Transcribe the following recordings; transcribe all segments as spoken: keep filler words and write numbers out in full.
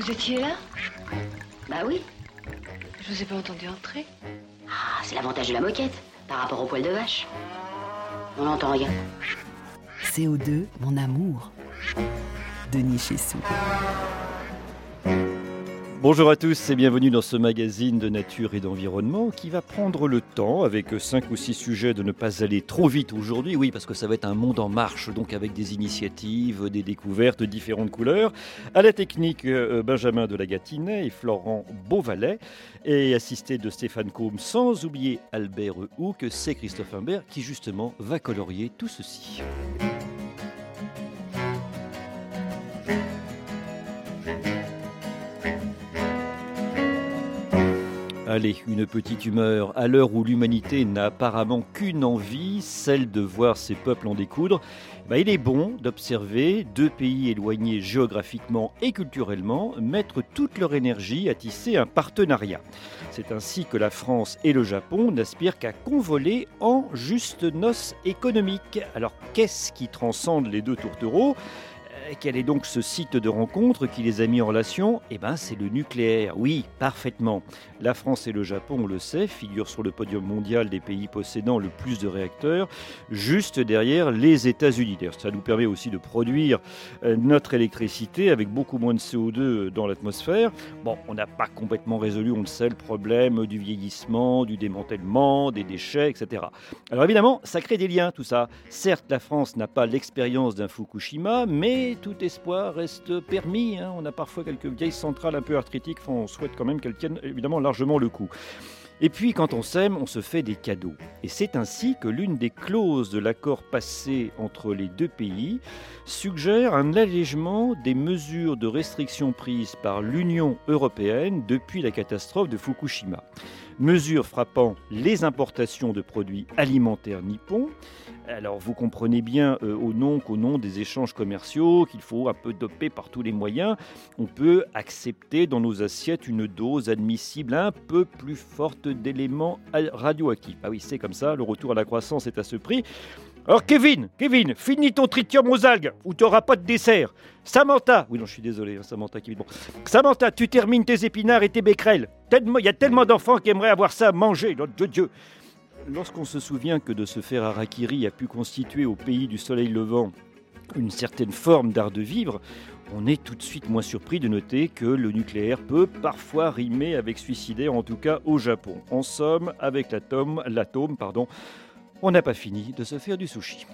Vous étiez là? Bah oui. Je vous ai pas entendu entrer. Ah, c'est l'avantage de la moquette, par rapport au poil de vache. On n'entend rien. C O deux, mon amour. Denis Chessou. Bonjour à tous et bienvenue dans ce magazine de nature et d'environnement qui va prendre le temps, avec cinq ou six sujets, de ne pas aller trop vite aujourd'hui. Oui, parce que ça va être un monde en marche, donc avec des initiatives, des découvertes de différentes couleurs. À la technique, Benjamin de la Gâtinais et Florent Beauvalet, et assisté de Stéphane Combe, sans oublier Albert Houck, c'est Christophe Imbert qui justement va colorier tout ceci. Allez, une petite humeur, à l'heure où l'humanité n'a apparemment qu'une envie, celle de voir ses peuples en découdre, bah, il est bon d'observer deux pays éloignés géographiquement et culturellement mettre toute leur énergie à tisser un partenariat. C'est ainsi que la France et le Japon n'aspirent qu'à convoler en juste noces économiques. Alors qu'est-ce qui transcende les deux tourtereaux ? Quel est donc ce site de rencontre qui les a mis en relation ? Eh bien, c'est le nucléaire. Oui, parfaitement. La France et le Japon, on le sait, figurent sur le podium mondial des pays possédant le plus de réacteurs, juste derrière les États-Unis. D'ailleurs, ça nous permet aussi de produire notre électricité avec beaucoup moins de C O deux dans l'atmosphère. Bon, on n'a pas complètement résolu, on le sait, le problème du vieillissement, du démantèlement, des déchets, et cetera. Alors évidemment, ça crée des liens, tout ça. Certes, la France n'a pas l'expérience d'un Fukushima, mais tout espoir reste permis. Hein. On a parfois quelques vieilles centrales un peu arthritiques. Enfin, on souhaite quand même qu'elles tiennent évidemment largement le coup. Et puis, quand on s'aime, on se fait des cadeaux. Et c'est ainsi que l'une des clauses de l'accord passé entre les deux pays suggère un allègement des mesures de restriction prises par l'Union européenne depuis la catastrophe de Fukushima. Mesures frappant les importations de produits alimentaires nippons. Alors vous comprenez bien euh, au nom qu'au nom des échanges commerciaux qu'il faut un peu doper par tous les moyens, on peut accepter dans nos assiettes une dose admissible un peu plus forte d'éléments radioactifs. Ah oui, c'est comme ça, le retour à la croissance est à ce prix. Alors Kevin, Kevin, finis ton tritium aux algues ou tu n'auras pas de dessert. Samantha, oui non je suis désolé, hein, Samantha, Kevin. Bon. Samantha, tu termines tes épinards et tes becquerels. Il y a tellement d'enfants qui aimeraient avoir ça à manger, nom de Dieu. Lorsqu'on se souvient que de se faire harakiri a pu constituer au pays du soleil levant une certaine forme d'art de vivre, on est tout de suite moins surpris de noter que le nucléaire peut parfois rimer avec suicidaire, en tout cas au Japon. En somme, avec l'atome, l'atome, pardon, on n'a pas fini de se faire du sushi.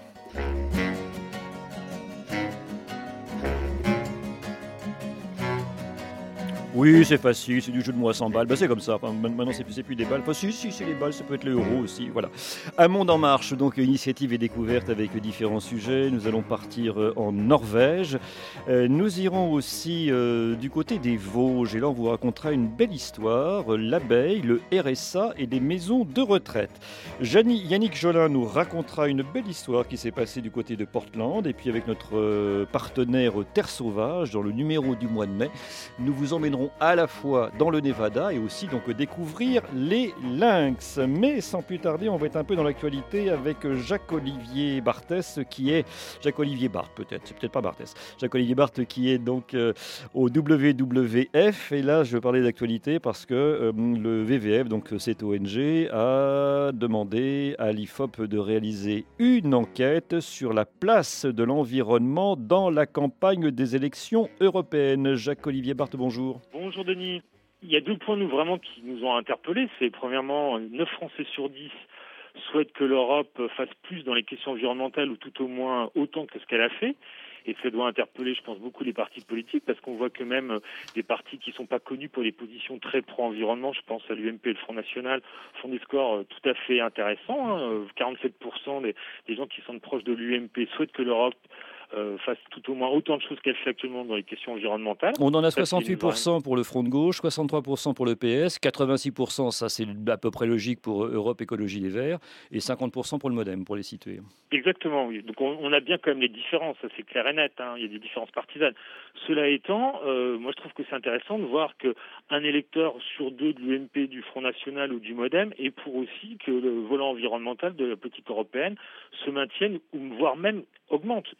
Oui, c'est facile, c'est du jeu de mots à cent balles. Ben, c'est comme ça. Enfin, maintenant, c'est plus, c'est plus des balles. Enfin, si, si, c'est les balles, ça peut être les euros aussi. Voilà. Un monde en marche, donc initiative et découverte avec différents sujets. Nous allons partir en Norvège. Euh, nous irons aussi euh, du côté des Vosges. Et là, on vous racontera une belle histoire. L'abeille, le R S A et des maisons de retraite. Jani, Yannick Jolin nous racontera une belle histoire qui s'est passée du côté de Portland. Et puis, avec notre euh, partenaire Terre Sauvage, dans le numéro du mois de mai, nous vous emmènerons à la fois dans le Nevada et aussi donc découvrir les lynx. Mais sans plus tarder, on va être un peu dans l'actualité avec Jacques-Olivier Barthès qui est... Jacques-Olivier Barthes peut-être, c'est peut-être pas Barthès. Jacques-Olivier Barthes qui est donc euh, au W W F. Et là, je vais parler d'actualité parce que euh, le V V F, donc cette O N G, a demandé à l'I F O P de réaliser une enquête sur la place de l'environnement dans la campagne des élections européennes. Jacques-Olivier Barthes, bonjour. Bonjour Denis. Il y a deux points nous, vraiment qui nous ont interpellés. C'est premièrement, neuf Français sur dix souhaitent que l'Europe fasse plus dans les questions environnementales ou tout au moins autant que ce qu'elle a fait. Et ça doit interpeller, je pense, beaucoup les partis politiques parce qu'on voit que même des partis qui ne sont pas connus pour des positions très pro-environnement, je pense à l'U M P et le Front National, font des scores tout à fait intéressants. Hein. quarante-sept pour cent des, des gens qui sont proches de l'U M P souhaitent que l'Europe Euh, fasse tout au moins autant de choses qu'elle fait actuellement dans les questions environnementales. On en a ça, soixante-huit pour cent pour le Front de gauche, soixante-trois pour cent pour le P S, quatre-vingt-six pour cent, ça c'est à peu près logique pour Europe Écologie Les Verts, et cinquante pour cent pour le Modem, pour les situer. Exactement, oui. Donc on, on a bien quand même les différences, ça c'est clair et net, hein. Il y a des différences partisanes. Cela étant, euh, moi je trouve que c'est intéressant de voir qu'un électeur sur deux de l'U M P, du Front National ou du Modem est pour aussi que le volant environnemental de la politique européenne se maintienne, ou voire même augmente, ce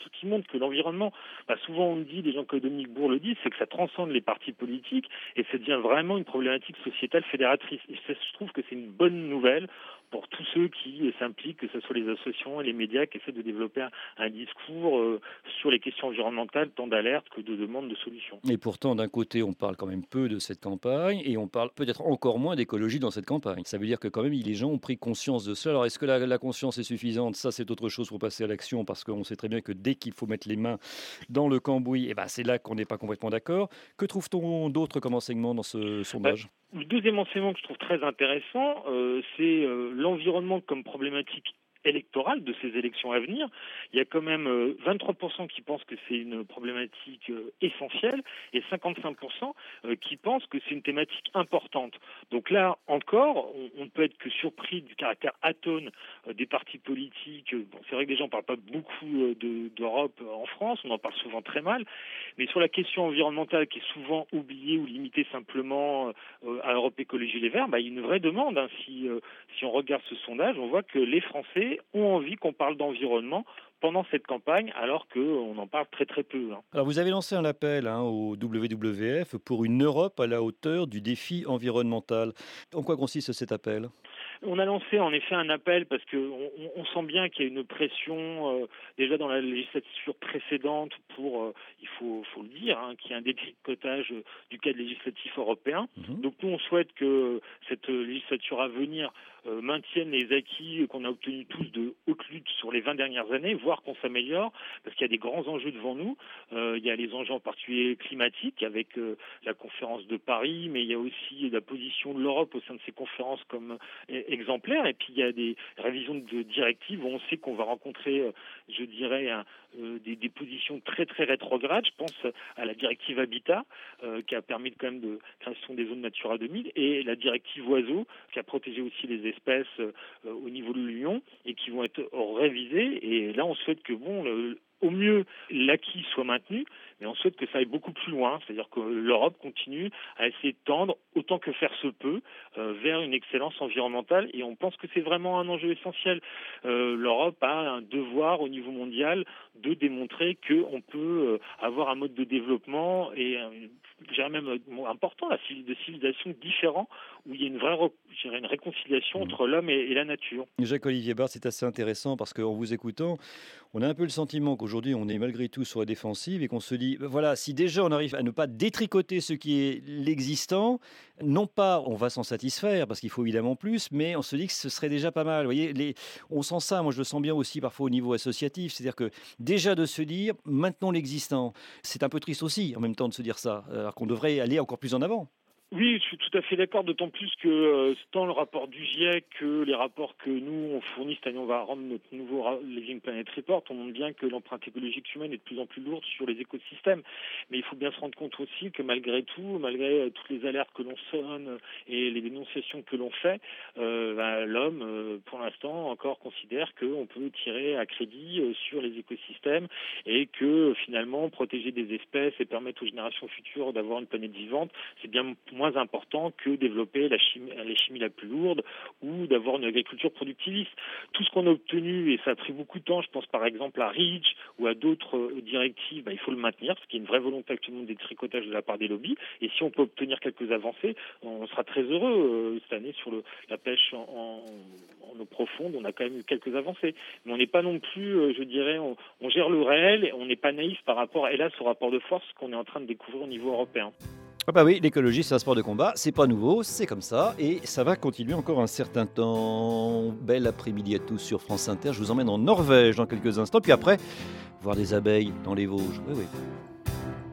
ce qui montre que l'environnement, bah, souvent on le dit, des gens comme Dominique Bourg le disent, c'est que ça transcende les partis politiques et ça devient vraiment une problématique sociétale fédératrice. Et ça, je trouve que c'est une bonne nouvelle pour tous ceux qui s'impliquent, que ce soit les associations et les médias qui essaient de développer un, un discours euh, sur les questions environnementales, tant d'alerte que de demande de solutions. Et pourtant, d'un côté, on parle quand même peu de cette campagne et on parle peut-être encore moins d'écologie dans cette campagne. Ça veut dire que quand même, les gens ont pris conscience de ça. Alors, est-ce que la, la conscience est suffisante ? Ça, c'est autre chose pour passer à l'action parce qu'on sait très bien que dès qu'il faut mettre les mains dans le cambouis, eh ben, c'est là qu'on n'est pas complètement d'accord. Que trouve-t-on d'autre comme enseignement dans ce sondage ? bah, Le deuxième enseignement que je trouve très intéressant, euh, c'est euh, l'environnement comme problématique électorale de ces élections à venir. Il y a quand même euh, vingt-trois pour cent qui pensent que c'est une problématique euh, essentielle et cinquante-cinq pour cent euh, qui pensent que c'est une thématique importante. Donc là encore, on ne peut être que surpris du caractère atone euh, des partis politiques. Bon, c'est vrai que déjà on ne parle pas beaucoup euh, de, d'Europe euh, en France, on en parle souvent très mal, mais sur la question environnementale qui est souvent oubliée ou limitée simplement euh, à Europe Écologie Les Verts, bah, il y a une vraie demande. Hein. Si, euh, si on regarde ce sondage, on voit que les Français ont envie qu'on parle d'environnement pendant cette campagne, alors qu'on en parle très très peu. Hein. Alors vous avez lancé un appel hein, au W W F pour une Europe à la hauteur du défi environnemental. En quoi consiste cet appel ? On a lancé en effet un appel parce qu'on on, on sent bien qu'il y a une pression euh, déjà dans la législature précédente pour, euh, il faut, faut le dire, hein, qu'il y ait un détricotage euh, du cadre législatif européen. Mmh. Donc nous on souhaite que cette législature à venir euh, maintienne les acquis qu'on a obtenus tous de haute lutte sur les vingt dernières années, voire qu'on s'améliore, parce qu'il y a des grands enjeux devant nous. Euh, il y a les enjeux en particulier climatiques avec euh, la conférence de Paris, mais il y a aussi la position de l'Europe au sein de ces conférences comme exemplaire, et puis il y a des révisions de directives où on sait qu'on va rencontrer, je dirais, un, euh, des, des positions très très rétrogrades. Je pense à la directive Habitat euh, qui a permis quand même de création des zones Natura deux mille et la directive Oiseaux qui a protégé aussi les espèces euh, au niveau de l'Union et qui vont être révisées. Et là, on souhaite que bon, le, au mieux, l'acquis soit maintenu, mais on souhaite que ça aille beaucoup plus loin, c'est-à-dire que l'Europe continue à essayer de tendre, autant que faire se peut, euh, vers une excellence environnementale, et on pense que c'est vraiment un enjeu essentiel. Euh, L'Europe a un devoir au niveau mondial de démontrer qu'on peut euh, avoir un mode de développement et euh, je dirais même euh, important, la de civilisation différent, où il y a une vraie je dirais, une réconciliation entre l'homme et, et la nature. Jacques-Olivier Bard, c'est assez intéressant parce qu'en vous écoutant, on a un peu le sentiment qu'aujourd'hui on est malgré tout sur la défensive et qu'on se dit, voilà, si déjà on arrive à ne pas détricoter ce qui est l'existant, non pas on va s'en satisfaire parce qu'il faut évidemment plus, mais on se dit que ce serait déjà pas mal. Vous voyez, les, on sent ça, moi je le sens bien aussi parfois au niveau associatif, c'est-à-dire que déjà de se dire, maintenons l'existant, c'est un peu triste aussi en même temps de se dire ça, alors qu'on devrait aller encore plus en avant. Oui, je suis tout à fait d'accord, d'autant plus que euh, tant le rapport du GIEC que les rapports que nous, on fournit, cette année, on va rendre notre nouveau Living Planet Report, on montre bien que l'empreinte écologique humaine est de plus en plus lourde sur les écosystèmes. Mais il faut bien se rendre compte aussi que malgré tout, malgré euh, toutes les alertes que l'on sonne et les dénonciations que l'on fait, euh, bah, l'homme, euh, pour l'instant, encore considère qu'on peut tirer à crédit euh, sur les écosystèmes et que euh, finalement, protéger des espèces et permettre aux générations futures d'avoir une planète vivante, c'est bien moins important que développer la chimie, la chimie la plus lourde ou d'avoir une agriculture productiviste. Tout ce qu'on a obtenu, et ça a pris beaucoup de temps, je pense par exemple à REACH ou à d'autres directives, bah, il faut le maintenir, parce qu'il y a une vraie volonté actuellement de détricotage de la part des lobbies, et si on peut obtenir quelques avancées, on sera très heureux. Cette année, sur le, la pêche en, en, en eau profonde, on a quand même eu quelques avancées. Mais on n'est pas non plus, je dirais, on, on gère le réel, et on n'est pas naïf par rapport, hélas, au rapport de force qu'on est en train de découvrir au niveau européen. Ah bah oui, l'écologie c'est un sport de combat, c'est pas nouveau, c'est comme ça et ça va continuer encore un certain temps. Bel après-midi à tous sur France Inter, je vous emmène en Norvège dans quelques instants, puis après, voir des abeilles dans les Vosges. Oui, oui.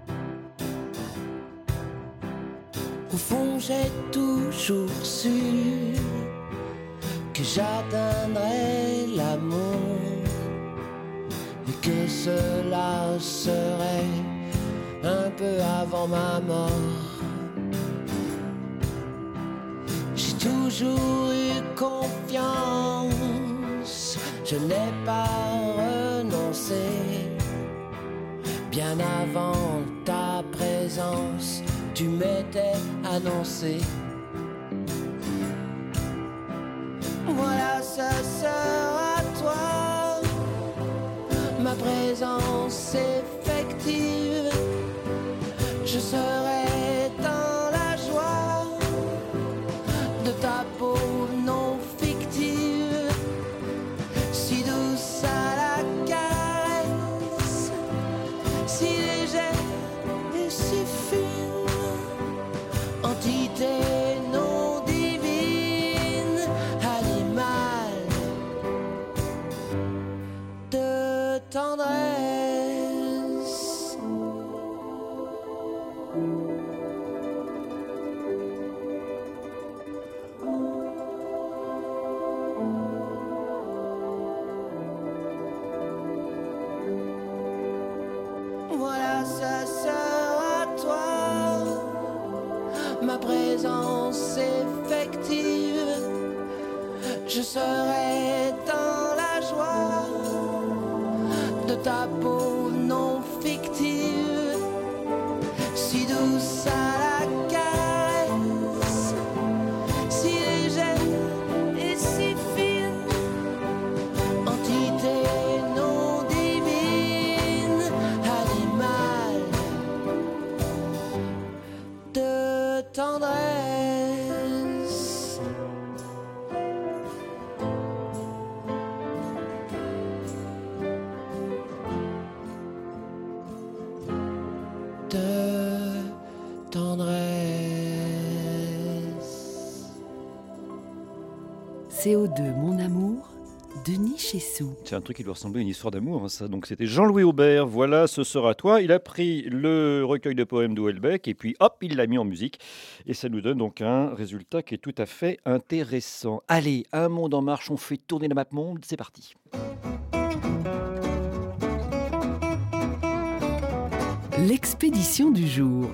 Au fond, j'ai toujours su que j'atteindrais l'amour et que cela serait un peu avant ma mort. J'ai toujours eu confiance, je n'ai pas renoncé. Bien avant ta présence, tu m'étais annoncé. Voilà, ça sera toi, ma présence si légère et si fine, entité non divine, animal de tendresse. Voilà, ça sert à toi, ma présence effective. Je serai dans la joie de ta peau non fictive, si douce à la caresse, si légère et si fine, entité non divine, animal de tendresse. De tendresse. C O deux, mon amour, Denis Chessou. C'est un truc qui doit ressembler à une histoire d'amour, hein, ça. Donc c'était Jean-Louis Aubert. Voilà, ce sera toi. Il a pris le recueil de poèmes d'Houellebecq et puis hop, il l'a mis en musique. Et ça nous donne donc un résultat qui est tout à fait intéressant. Allez, un monde en marche, on fait tourner la map monde. C'est parti. L'expédition du jour.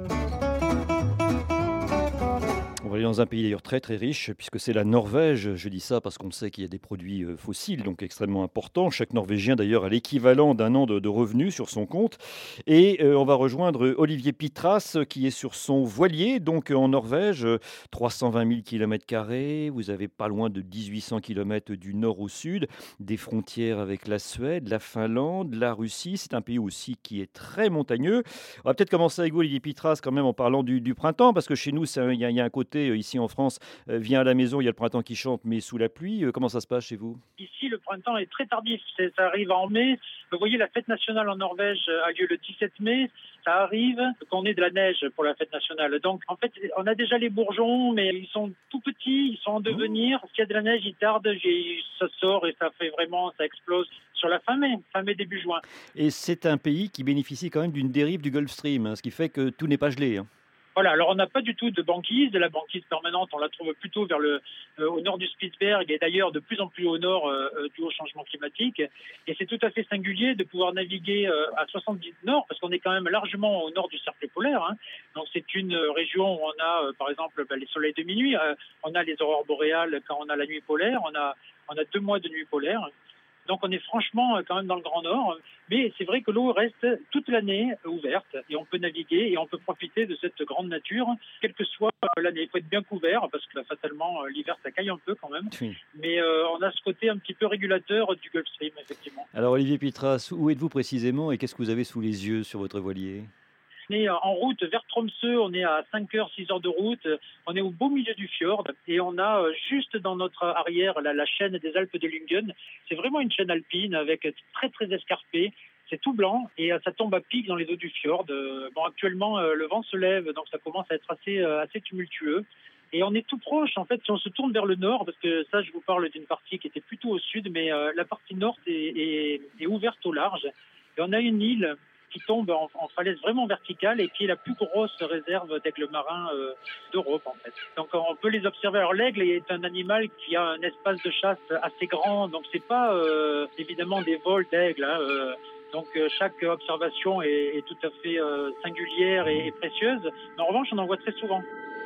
On va aller dans un pays d'ailleurs très très riche puisque c'est la Norvège. Je dis ça parce qu'on sait qu'il y a des produits euh, fossiles donc extrêmement importants. Chaque Norvégien d'ailleurs a l'équivalent d'un an de, de revenus sur son compte. Et euh, on va rejoindre Olivier Pitras qui est sur son voilier donc en Norvège. trois cent vingt mille kilomètres carrés. Vous avez pas loin de dix-huit cents kilomètres du nord au sud. Des frontières avec la Suède, la Finlande, la Russie. C'est un pays aussi qui est très montagneux. On va peut-être commencer avec vous Olivier Pitras quand même en parlant du, du printemps parce que chez nous il y, y a un côté ici en France, euh, viens à la maison, il y a le printemps qui chante, mais sous la pluie. Euh, comment ça se passe chez vous ? Ici, le printemps est très tardif. C'est, ça arrive en mai. Vous voyez, la fête nationale en Norvège a lieu le dix-sept mai. Ça arrive qu'on ait de la neige pour la fête nationale. Donc, en fait, on a déjà les bourgeons, mais ils sont tout petits, ils sont en devenir. S'il y a de la neige, ils tardent, ça sort et ça fait vraiment, ça explose sur la fin mai, fin mai, début juin. Et c'est un pays qui bénéficie quand même d'une dérive du Gulf Stream, hein, ce qui fait que tout n'est pas gelé. Hein. Voilà, alors on n'a pas du tout de banquise, de la banquise permanente, on la trouve plutôt vers le, euh, au nord du Spitsberg et d'ailleurs de plus en plus au nord euh, dû au changement climatique. Et c'est tout à fait singulier de pouvoir naviguer euh, à soixante-dix nord, parce qu'on est quand même largement au nord du cercle polaire. Hein. Donc c'est une région où on a euh, par exemple bah, les soleils de minuit, euh, on a les aurores boréales quand on a la nuit polaire, on a, on a deux mois de nuit polaire. Donc on est franchement quand même dans le Grand Nord, mais c'est vrai que l'eau reste toute l'année ouverte et on peut naviguer et on peut profiter de cette grande nature, quelle que soit l'année. Il faut être bien couvert parce que fatalement l'hiver ça caille un peu quand même, oui. mais euh, on a ce côté un petit peu régulateur du Gulf Stream effectivement. Alors Olivier Pitras, où êtes-vous précisément et qu'est-ce que vous avez sous les yeux sur votre voilier ? On est en route vers Tromsø, on est à cinq heures, six heures de route, on est au beau milieu du fjord et on a juste dans notre arrière la, la chaîne des Alpes de Lyngen. C'est vraiment une chaîne alpine avec très très escarpée, c'est tout blanc et ça tombe à pic dans les eaux du fjord. Bon, actuellement le vent se lève donc ça commence à être assez, assez tumultueux. Et on est tout proche, en fait, si on se tourne vers le nord, parce que ça, je vous parle d'une partie qui était plutôt au sud, mais euh, la partie nord est, est, est ouverte au large. Et on a une île qui tombe en, en falaise vraiment verticale et qui est la plus grosse réserve d'aigles marins euh, d'Europe, en fait. Donc, on peut les observer. Alors, l'aigle est un animal qui a un espace de chasse assez grand, donc c'est pas euh, évidemment des vols d'aigles, hein, euh, donc euh, chaque observation est, est tout à fait euh, singulière et, et précieuse. Mais en revanche, on en voit très souvent.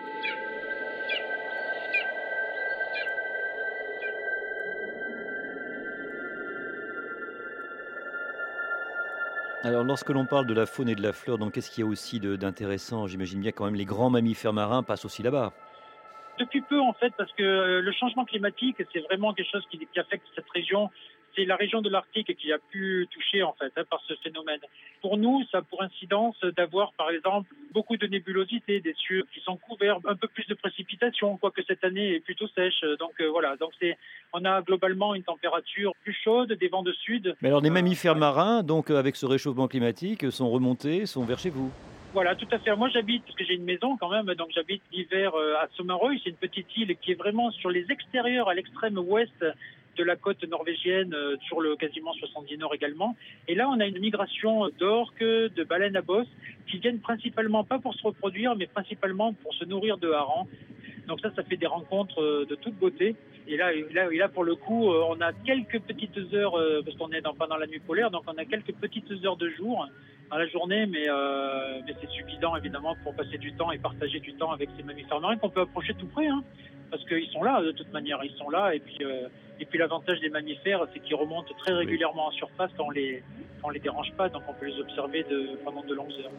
Alors, lorsque l'on parle de la faune et de la flore, donc qu'est-ce qu'il y a aussi de, d'intéressant ? J'imagine bien quand même les grands mammifères marins passent aussi là-bas. Depuis peu, en fait, parce que le changement climatique, c'est vraiment quelque chose qui, qui affecte cette région. c'est la région de l'Arctique qui a pu toucher en fait hein, par ce phénomène. Pour nous, ça a pour incidence d'avoir par exemple beaucoup de nébulosité, des cieux qui sont couverts, un peu plus de précipitations, quoique cette année est plutôt sèche. Donc euh, voilà, donc c'est, on a globalement une température plus chaude, des vents de sud. Mais alors les mammifères Euh, marins, donc euh, avec ce réchauffement climatique, sont remontés, sont vers chez vous. Voilà, tout à fait. Moi, j'habite, parce que j'ai une maison quand même, donc j'habite l'hiver euh, à Sommarøy. C'est une petite île qui est vraiment sur les extérieurs, à l'extrême ouest de la côte norvégienne, euh, sur le quasiment soixante-dix nord également. Et là, on a une migration d'orques, de baleines à bosse, qui viennent principalement, pas pour se reproduire, mais principalement pour se nourrir de harengs. Donc ça, ça fait des rencontres euh, de toute beauté. Et là, et là, et là pour le coup, euh, on a quelques petites heures, euh, parce qu'on est dans, pas dans la nuit polaire, donc on a quelques petites heures de jour dans la journée, mais, euh, mais c'est suffisant évidemment pour passer du temps et partager du temps avec ces mammifères marins qu'on peut approcher tout près, hein, parce qu'ils sont là de toute manière, ils sont là. Et puis, euh, et puis l'avantage des mammifères, c'est qu'ils remontent très régulièrement en surface quand on les, quand on les dérange pas, donc on peut les observer de, pendant de longues heures.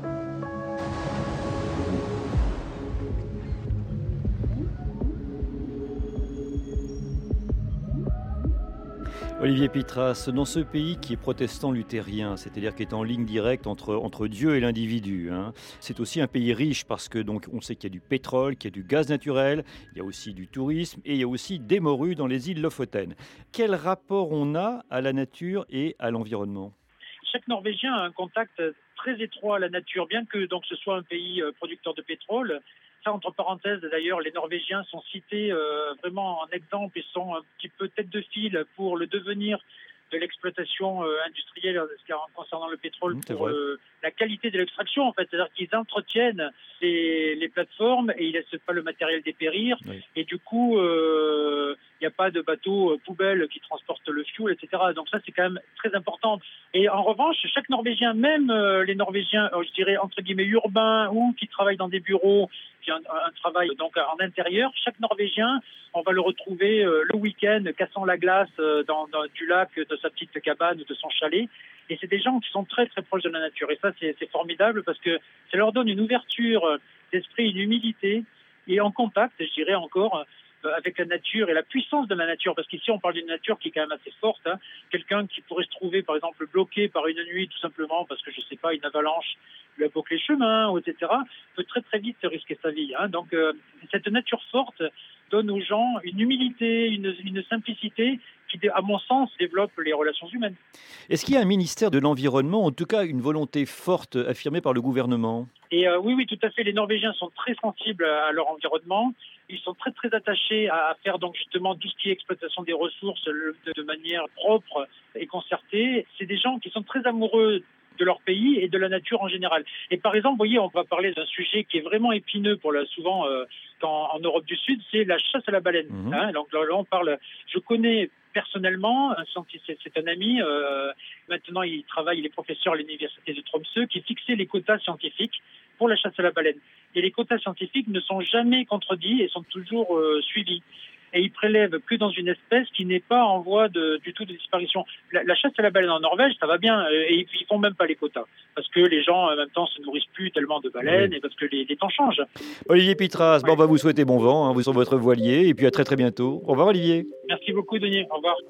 Olivier Pitras, dans ce pays qui est protestant luthérien, c'est-à-dire qui est en ligne directe entre, entre Dieu et l'individu, hein, c'est aussi un pays riche parce que donc on sait qu'il y a du pétrole, qu'il y a du gaz naturel, il y a aussi du tourisme et il y a aussi des morues dans les îles Lofoten. Quel rapport on a à la nature et à l'environnement ? Chaque Norvégien a un contact très étroit à la nature, bien que donc ce soit un pays producteur de pétrole. Ça, entre parenthèses, d'ailleurs, les Norvégiens sont cités euh, vraiment en exemple et sont un petit peu tête de file pour le devenir de l'exploitation euh, industrielle concernant le pétrole, mmh, pour euh, la qualité de l'extraction, en fait. C'est-à-dire qu'ils entretiennent les, les plateformes et ils ne laissent pas le matériel dépérir. Oui. Et du coup, il euh, n'y a pas de bateaux poubelles qui transportent le fuel, et cetera. Donc ça, c'est quand même très important. Et en revanche, chaque Norvégien, même euh, les Norvégiens, euh, je dirais, entre guillemets, urbains ou qui travaillent dans des bureaux, qui ont un, un travail donc en intérieur, chaque Norvégien, on va le retrouver euh, le week-end cassant la glace euh, dans, dans du lac, de sa petite cabane ou de son chalet. Et c'est des gens qui sont très très proches de la nature. Et ça, c'est, c'est formidable parce que ça leur donne une ouverture d'esprit, une humilité et en contact, je dirais encore, euh, avec la nature et la puissance de la nature. Parce qu'ici, on parle d'une nature qui est quand même assez forte. Hein. Quelqu'un qui pourrait se trouver, par exemple, bloqué par une nuit, tout simplement parce que, je sais pas, une avalanche lui a bloqué les chemins, et cetera, peut très très vite risquer sa vie. Hein. Donc, euh, cette nature forte donne aux gens une humilité, une, une simplicité qui, à mon sens, développe les relations humaines. Est-ce qu'il y a un ministère de l'Environnement, en tout cas une volonté forte affirmée par le gouvernement ? Et euh, oui, oui, tout à fait. Les Norvégiens sont très sensibles à leur environnement. Ils sont très, très attachés à faire donc justement tout ce qui est exploitation des ressources de, de manière propre et concertée. C'est des gens qui sont très amoureux de leur pays et de la nature en général. Et par exemple, vous voyez, on va parler d'un sujet qui est vraiment épineux pour la, souvent euh, quand, en Europe du Sud, c'est la chasse à la baleine. Mmh. Hein, donc là, là, on parle. Je connais personnellement, c'est, c'est un ami. Euh, maintenant, il travaille, il est professeur à l'université de Tromsø, qui fixait les quotas scientifiques pour la chasse à la baleine. Et les quotas scientifiques ne sont jamais contredits et sont toujours euh, suivis. Et ils prélèvent que dans une espèce qui n'est pas en voie de, du tout de disparition. La, la chasse à la baleine en Norvège, ça va bien, et ils font même pas les quotas. Parce que les gens, en même temps, se nourrissent plus tellement de baleines, oui. Et parce que les, les temps changent. Olivier Pitras, ouais. Bon, on va vous souhaiter bon vent, hein, vous sur votre voilier, et puis à très très bientôt. Au revoir Olivier. Merci beaucoup Denis, au revoir.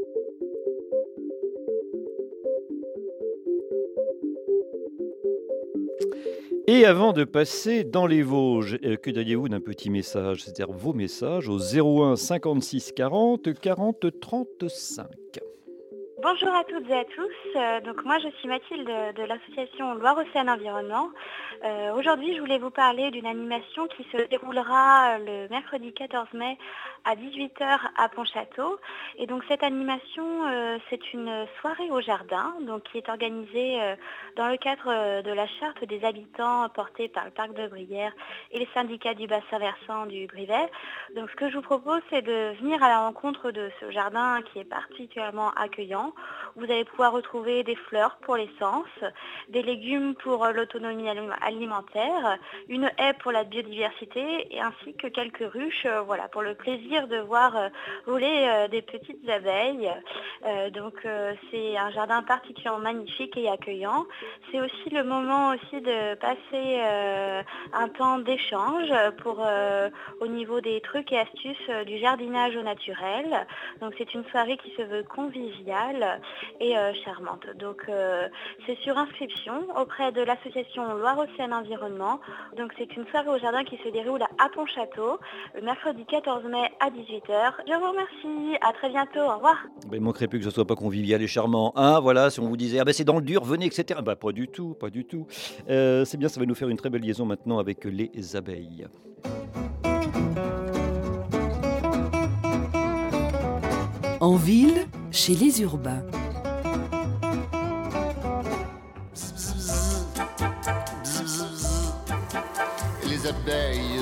Et avant de passer dans les Vosges, que diriez-vous d'un petit message, c'est-à-dire vos messages au zéro un cinquante-six quarante quarante trente-cinq. Bonjour à toutes et à tous, euh, donc moi je suis Mathilde de l'association Loire-Océan Environnement. Euh, aujourd'hui je voulais vous parler d'une animation qui se déroulera le mercredi quatorze mai à dix-huit heures à Pontchâteau. Et donc cette animation euh, c'est une soirée au jardin donc, qui est organisée euh, dans le cadre de la charte des habitants portée par le parc de Brière et les syndicats du bassin versant du Brivet. Donc ce que je vous propose c'est de venir à la rencontre de ce jardin qui est particulièrement accueillant, Vous allez pouvoir retrouver des fleurs pour l'essence, des légumes pour l'autonomie alimentaire, une haie pour la biodiversité et ainsi que quelques ruches euh, voilà, pour le plaisir de voir euh, rouler euh, des petites abeilles. Euh, donc euh, c'est un jardin particulièrement magnifique et accueillant. C'est aussi le moment aussi de passer euh, un temps d'échange pour euh, au niveau des trucs et astuces euh, du jardinage au naturel. Donc c'est une soirée qui se veut conviviale et euh, charmante. Donc euh, c'est sur inscription auprès de l'association Loire-Océan Environnement. Donc c'est une soirée au jardin qui se déroule à Pontchâteau le mercredi quatorze mai à dix-huit heures. Je vous remercie, à très bientôt, au revoir. Ben, il ne manquerait plus que ce soit pas convivial et charmant. Hein, voilà, si on vous disait, ah ben c'est dans le dur, venez, et cetera. Bah, pas du tout, pas du tout. Euh, c'est bien, ça va nous faire une très belle liaison maintenant avec les abeilles. En ville, chez les urbains. Les abeilles.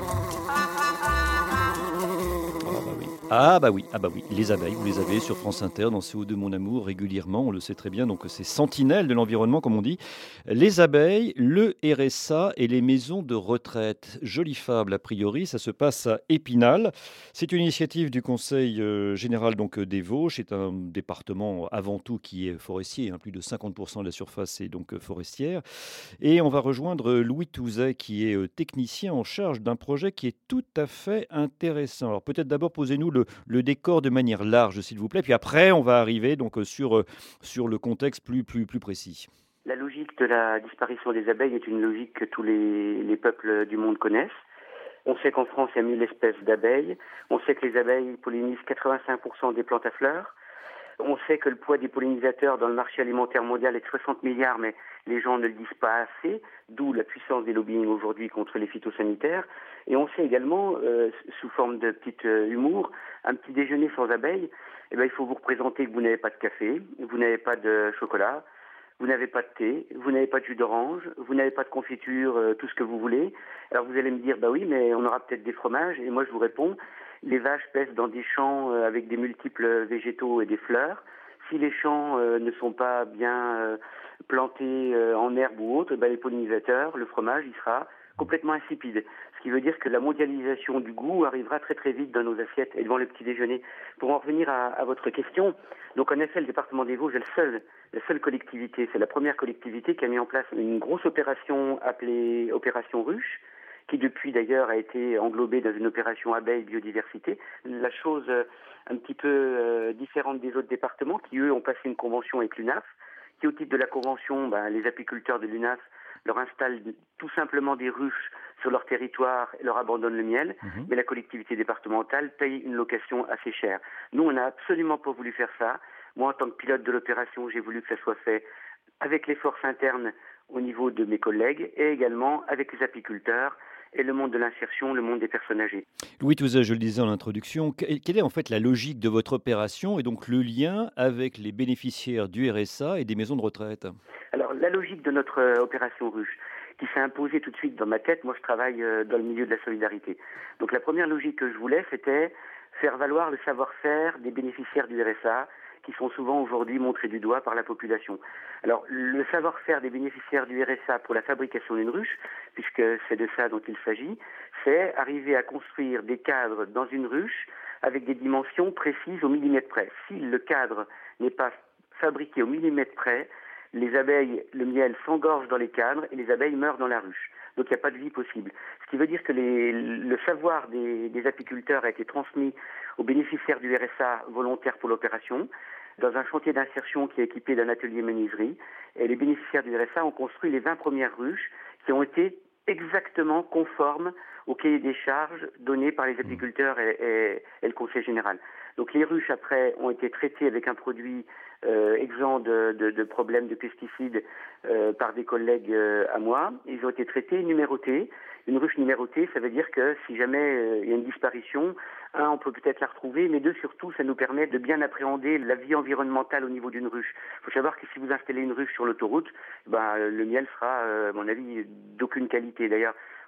Ah bah oui, ah bah oui, les abeilles, vous les avez sur France Inter dans C O deux Mon Amour régulièrement, on le sait très bien, donc c'est sentinelle de l'environnement comme on dit. Les abeilles, le R S A et les maisons de retraite. Jolie fable a priori, ça se passe à Épinal. C'est une initiative du Conseil euh, général donc des Vosges, c'est un département avant tout qui est forestier, hein, plus de cinquante pour cent de la surface est donc euh, forestière. Et on va rejoindre Louis Touzet qui est euh, technicien en charge d'un projet qui est tout à fait intéressant. Alors peut-être d'abord posez-nous le, le décor de manière large, s'il vous plaît. Puis après, on va arriver donc sur, sur le contexte plus, plus, plus précis. La logique de la disparition des abeilles est une logique que tous les, les peuples du monde connaissent. On sait qu'en France, il y a mille espèces d'abeilles. On sait que les abeilles pollinisent quatre-vingt-cinq pour cent des plantes à fleurs. On sait que le poids des pollinisateurs dans le marché alimentaire mondial est de soixante milliards, mais les gens ne le disent pas assez, d'où la puissance des lobbying aujourd'hui contre les phytosanitaires. Et on sait également, euh, sous forme de petit euh, humour, un petit déjeuner sans abeilles, eh ben, il faut vous représenter que vous n'avez pas de café, vous n'avez pas de chocolat, vous n'avez pas de thé, vous n'avez pas de jus d'orange, vous n'avez pas de confiture, euh, tout ce que vous voulez. Alors vous allez me dire, bah oui, mais on aura peut-être des fromages. Et moi je vous réponds, les vaches pèsent dans des champs euh, avec des multiples végétaux et des fleurs. Si les champs euh, ne sont pas bien euh, plantés euh, en herbe ou autre, ben, les pollinisateurs, le fromage, il sera complètement insipide. Ce qui veut dire que la mondialisation du goût arrivera très très vite dans nos assiettes et devant le petit déjeuner. Pour en revenir à, à votre question, donc en effet, le département des Vosges est le seul, la seule collectivité, c'est la première collectivité qui a mis en place une grosse opération appelée Opération Ruche, qui depuis d'ailleurs a été englobée dans une opération abeille biodiversité. La chose euh, un petit peu euh, différente des autres départements qui, eux, ont passé une convention avec l'U N A F, qui au titre de la convention, ben, les apiculteurs de l'U N A F leur installent tout simplement des ruches sur leur territoire et leur abandonnent le miel, mmh. mais la collectivité départementale paye une location assez chère. Nous, on n'a absolument pas voulu faire ça. Moi, en tant que pilote de l'opération, j'ai voulu que ça soit fait avec les forces internes au niveau de mes collègues et également avec les apiculteurs et le monde de l'insertion, le monde des personnes âgées. Louis Touzet, je le disais en introduction, quelle est en fait la logique de votre opération et donc le lien avec les bénéficiaires du R S A et des maisons de retraite ? Alors, la logique de notre euh, opération Ruche, qui s'est imposée tout de suite dans ma tête, moi je travaille euh, dans le milieu de la solidarité. Donc la première logique que je voulais, c'était faire valoir le savoir-faire des bénéficiaires du R S A, qui sont souvent aujourd'hui montrés du doigt par la population. Alors, le savoir-faire des bénéficiaires du R S A pour la fabrication d'une ruche, puisque c'est de ça dont il s'agit, c'est arriver à construire des cadres dans une ruche avec des dimensions précises au millimètre près. Si le cadre n'est pas fabriqué au millimètre près, les abeilles, le miel s'engorge dans les cadres et les abeilles meurent dans la ruche. Donc il n'y a pas de vie possible. Ce qui veut dire que les, le savoir des, des apiculteurs a été transmis aux bénéficiaires du R S A volontaires pour l'opération, dans un chantier d'insertion qui est équipé d'un atelier menuiserie. Et les bénéficiaires du R S A ont construit les vingt premières ruches qui ont été exactement conformes au cahier des charges donné par les apiculteurs et, et, et le Conseil général. Donc les ruches, après, ont été traitées avec un produit euh, exempt de, de, de problèmes de pesticides euh, par des collègues euh, à moi. Ils ont été traités et numérotés. Une ruche numérotée, ça veut dire que si jamais euh, il y a une disparition, un, on peut peut-être la retrouver, mais deux, surtout, ça nous permet de bien appréhender la vie environnementale au niveau d'une ruche. Il faut savoir que si vous installez une ruche sur l'autoroute, ben, le miel sera, euh, à mon avis, d'aucune qualité. D'ailleurs,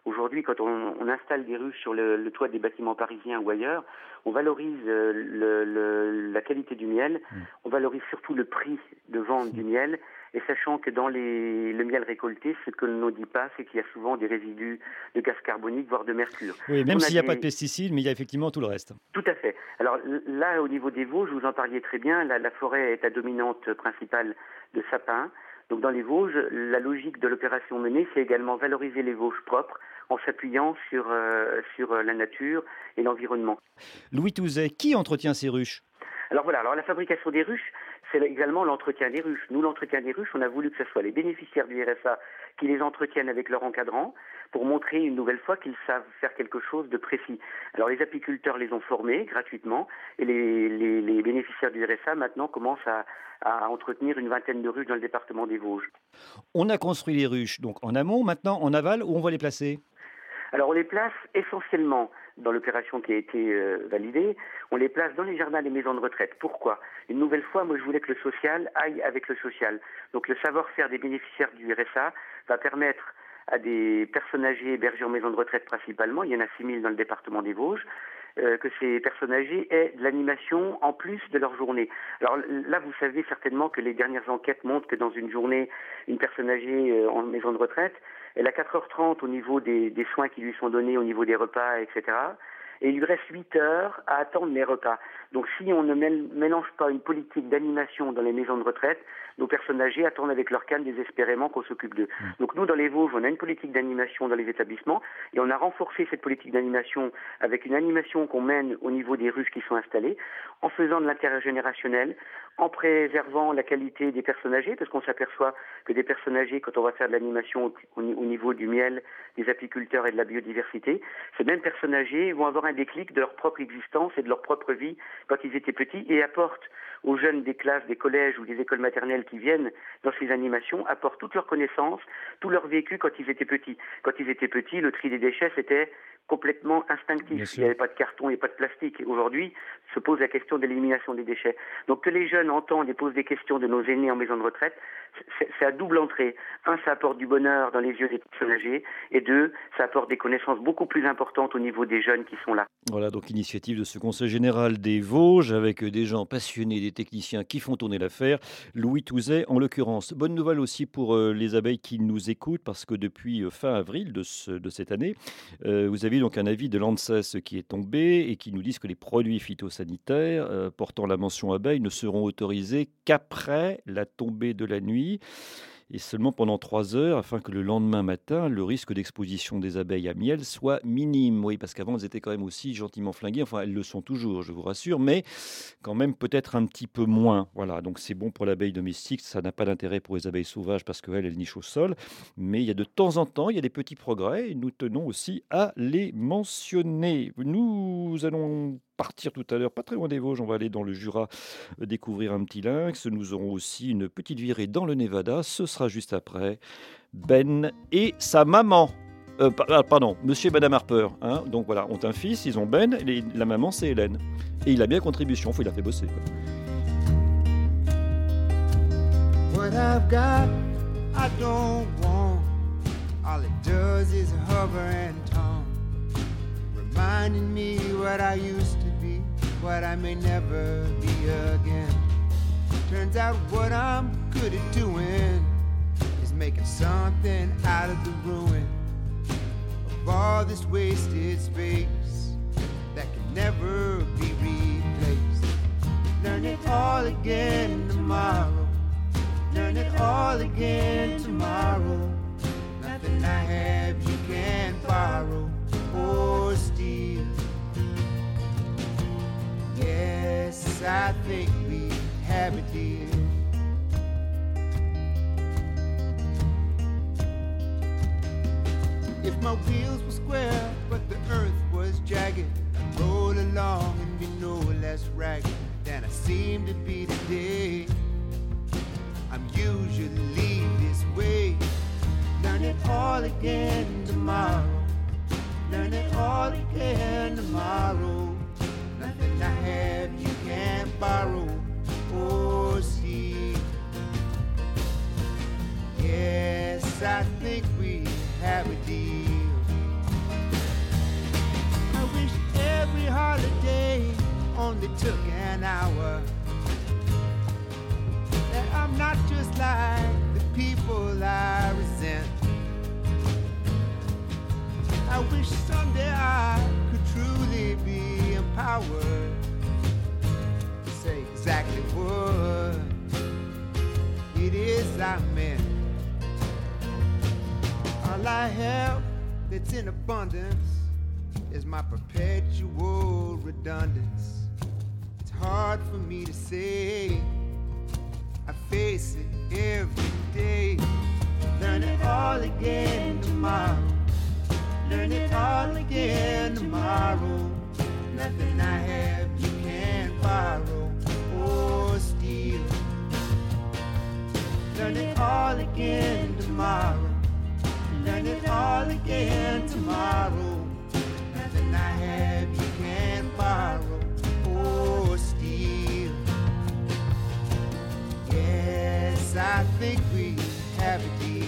Aujourd'hui, quand on, on installe des ruches sur le, le toit des bâtiments parisiens ou ailleurs, on valorise euh, le, le, la qualité du miel, mmh. on valorise surtout le prix de vente mmh. du miel, et sachant que dans les, le miel récolté, ce que l'on ne dit pas, c'est qu'il y a souvent des résidus de gaz carbonique, voire de mercure. Oui, même s'il n'y a des... pas de pesticides, mais il y a effectivement tout le reste. Tout à fait. Alors là, au niveau des Vosges, vous en parliez très bien, la, la forêt est à dominante principale de sapins. Donc dans les Vosges, la logique de l'opération menée, c'est également valoriser les Vosges propres en s'appuyant sur, euh, sur la nature et l'environnement. Louis Touzet, qui entretient ces ruches ? Alors voilà, alors la fabrication des ruches, c'est également l'entretien des ruches. Nous, l'entretien des ruches, on a voulu que ce soit les bénéficiaires du R S A qui les entretiennent avec leur encadrant pour montrer une nouvelle fois qu'ils savent faire quelque chose de précis. Alors les apiculteurs les ont formés gratuitement et les, les, les bénéficiaires du R S A maintenant commencent à, à entretenir une vingtaine de ruches dans le département des Vosges. On a construit les ruches donc en amont, maintenant en aval, où on va les placer ? Alors on les place essentiellement dans l'opération qui a été euh, validée, on les place dans les jardins des maisons de retraite. Pourquoi ? Une nouvelle fois, moi je voulais que le social aille avec le social. Donc le savoir-faire des bénéficiaires du R S A va permettre à des personnes âgées hébergées en maison de retraite principalement, il y en a six mille dans le département des Vosges, euh, que ces personnes âgées aient de l'animation en plus de leur journée. Alors là, vous savez certainement que les dernières enquêtes montrent que dans une journée, une personne âgée euh, en maison de retraite, elle a quatre heures trente au niveau des, des soins qui lui sont donnés, au niveau des repas, et cetera. Et il lui reste huit heures à attendre les repas. Donc si on ne mélange pas une politique d'animation dans les maisons de retraite, nos personnes âgées attendent avec leur canne désespérément qu'on s'occupe d'eux. Mmh. Donc nous, dans les Vosges, on a une politique d'animation dans les établissements et on a renforcé cette politique d'animation avec une animation qu'on mène au niveau des ruches qui sont installées, en faisant de l'intergénérationnel, en préservant la qualité des personnes âgées, parce qu'on s'aperçoit que des personnes âgées, quand on va faire de l'animation au, au niveau du miel, des apiculteurs et de la biodiversité, ces mêmes personnes âgées vont avoir un déclic de leur propre existence et de leur propre vie quand ils étaient petits et apportent aux jeunes des classes, des collèges ou des écoles maternelles qui viennent dans ces animations, apportent toutes leurs connaissances, tout leur vécu quand ils étaient petits. Quand ils étaient petits, le tri des déchets, c'était complètement instinctif. Il n'y avait pas de carton et pas de plastique. Aujourd'hui, se pose la question de l'élimination des déchets. Donc que les jeunes entendent et posent des questions de nos aînés en maison de retraite, c'est, c'est à double entrée. Un, ça apporte du bonheur dans les yeux des personnes âgées, et deux, ça apporte des connaissances beaucoup plus importantes au niveau des jeunes qui sont là. Voilà donc l'initiative de ce Conseil général des Vosges avec des gens passionnés, des techniciens qui font tourner l'affaire. Louis Touzet en l'occurrence. Bonne nouvelle aussi pour euh, les abeilles qui nous écoutent parce que depuis euh, fin avril de, ce, de cette année, euh, vous avez donc un avis de l'ANSES qui est tombé et qui nous dit que les produits phytosanitaires euh, portant la mention abeille ne seront autorisés qu'après la tombée de la nuit. Et seulement pendant trois heures, afin que le lendemain matin, le risque d'exposition des abeilles à miel soit minime. Oui, parce qu'avant, elles étaient quand même aussi gentiment flinguées. Enfin, elles le sont toujours, je vous rassure, mais quand même peut-être un petit peu moins. Voilà, donc c'est bon pour l'abeille domestique. Ça n'a pas d'intérêt pour les abeilles sauvages parce qu'elles, elles nichent au sol. Mais il y a de temps en temps, il y a des petits progrès et nous tenons aussi à les mentionner. Nous allons partir tout à l'heure, pas très loin des Vosges, on va aller dans le Jura euh, découvrir un petit lynx. Nous aurons aussi une petite virée dans le Nevada. Ce sera juste après Ben et sa maman. Euh, pardon, monsieur et madame Harper. Hein. Donc voilà, ont un fils, ils ont Ben, et la maman c'est Hélène. Et il a bien contribution, il a fait bosser. Quoi. What I've got, I don't want. All it does is hover and taunt, reminding me what I used to be, what I may never be again. Turns out what I'm good at doing is making something out of the ruin of all this wasted space that can never be replaced. Learn it all again tomorrow. Learn it all again tomorrow. Nothing I have you can't borrow or steal. Yes, I think we have a deal. If my wheels were square but the earth was jagged, I'd roll along and be no less ragged than I seem to be today. I'm usually this way. Learn it all again tomorrow. Learn it all again tomorrow. Nothing I have you can't borrow or steal. Yes, I think we have a deal. only took an hour. That I'm not just like the people I resent. I wish someday I could truly be empowered to say exactly what it is I meant. All I have that's in abundance is my perpetual redundance. It's hard for me to say, I face it every day. Learn it all again tomorrow. Learn it all again tomorrow. Nothing I have you can't borrow or steal. Learn it all again tomorrow. Learn it all again tomorrow. Nothing I have you can't borrow or steal. Yes, I think we have a deal.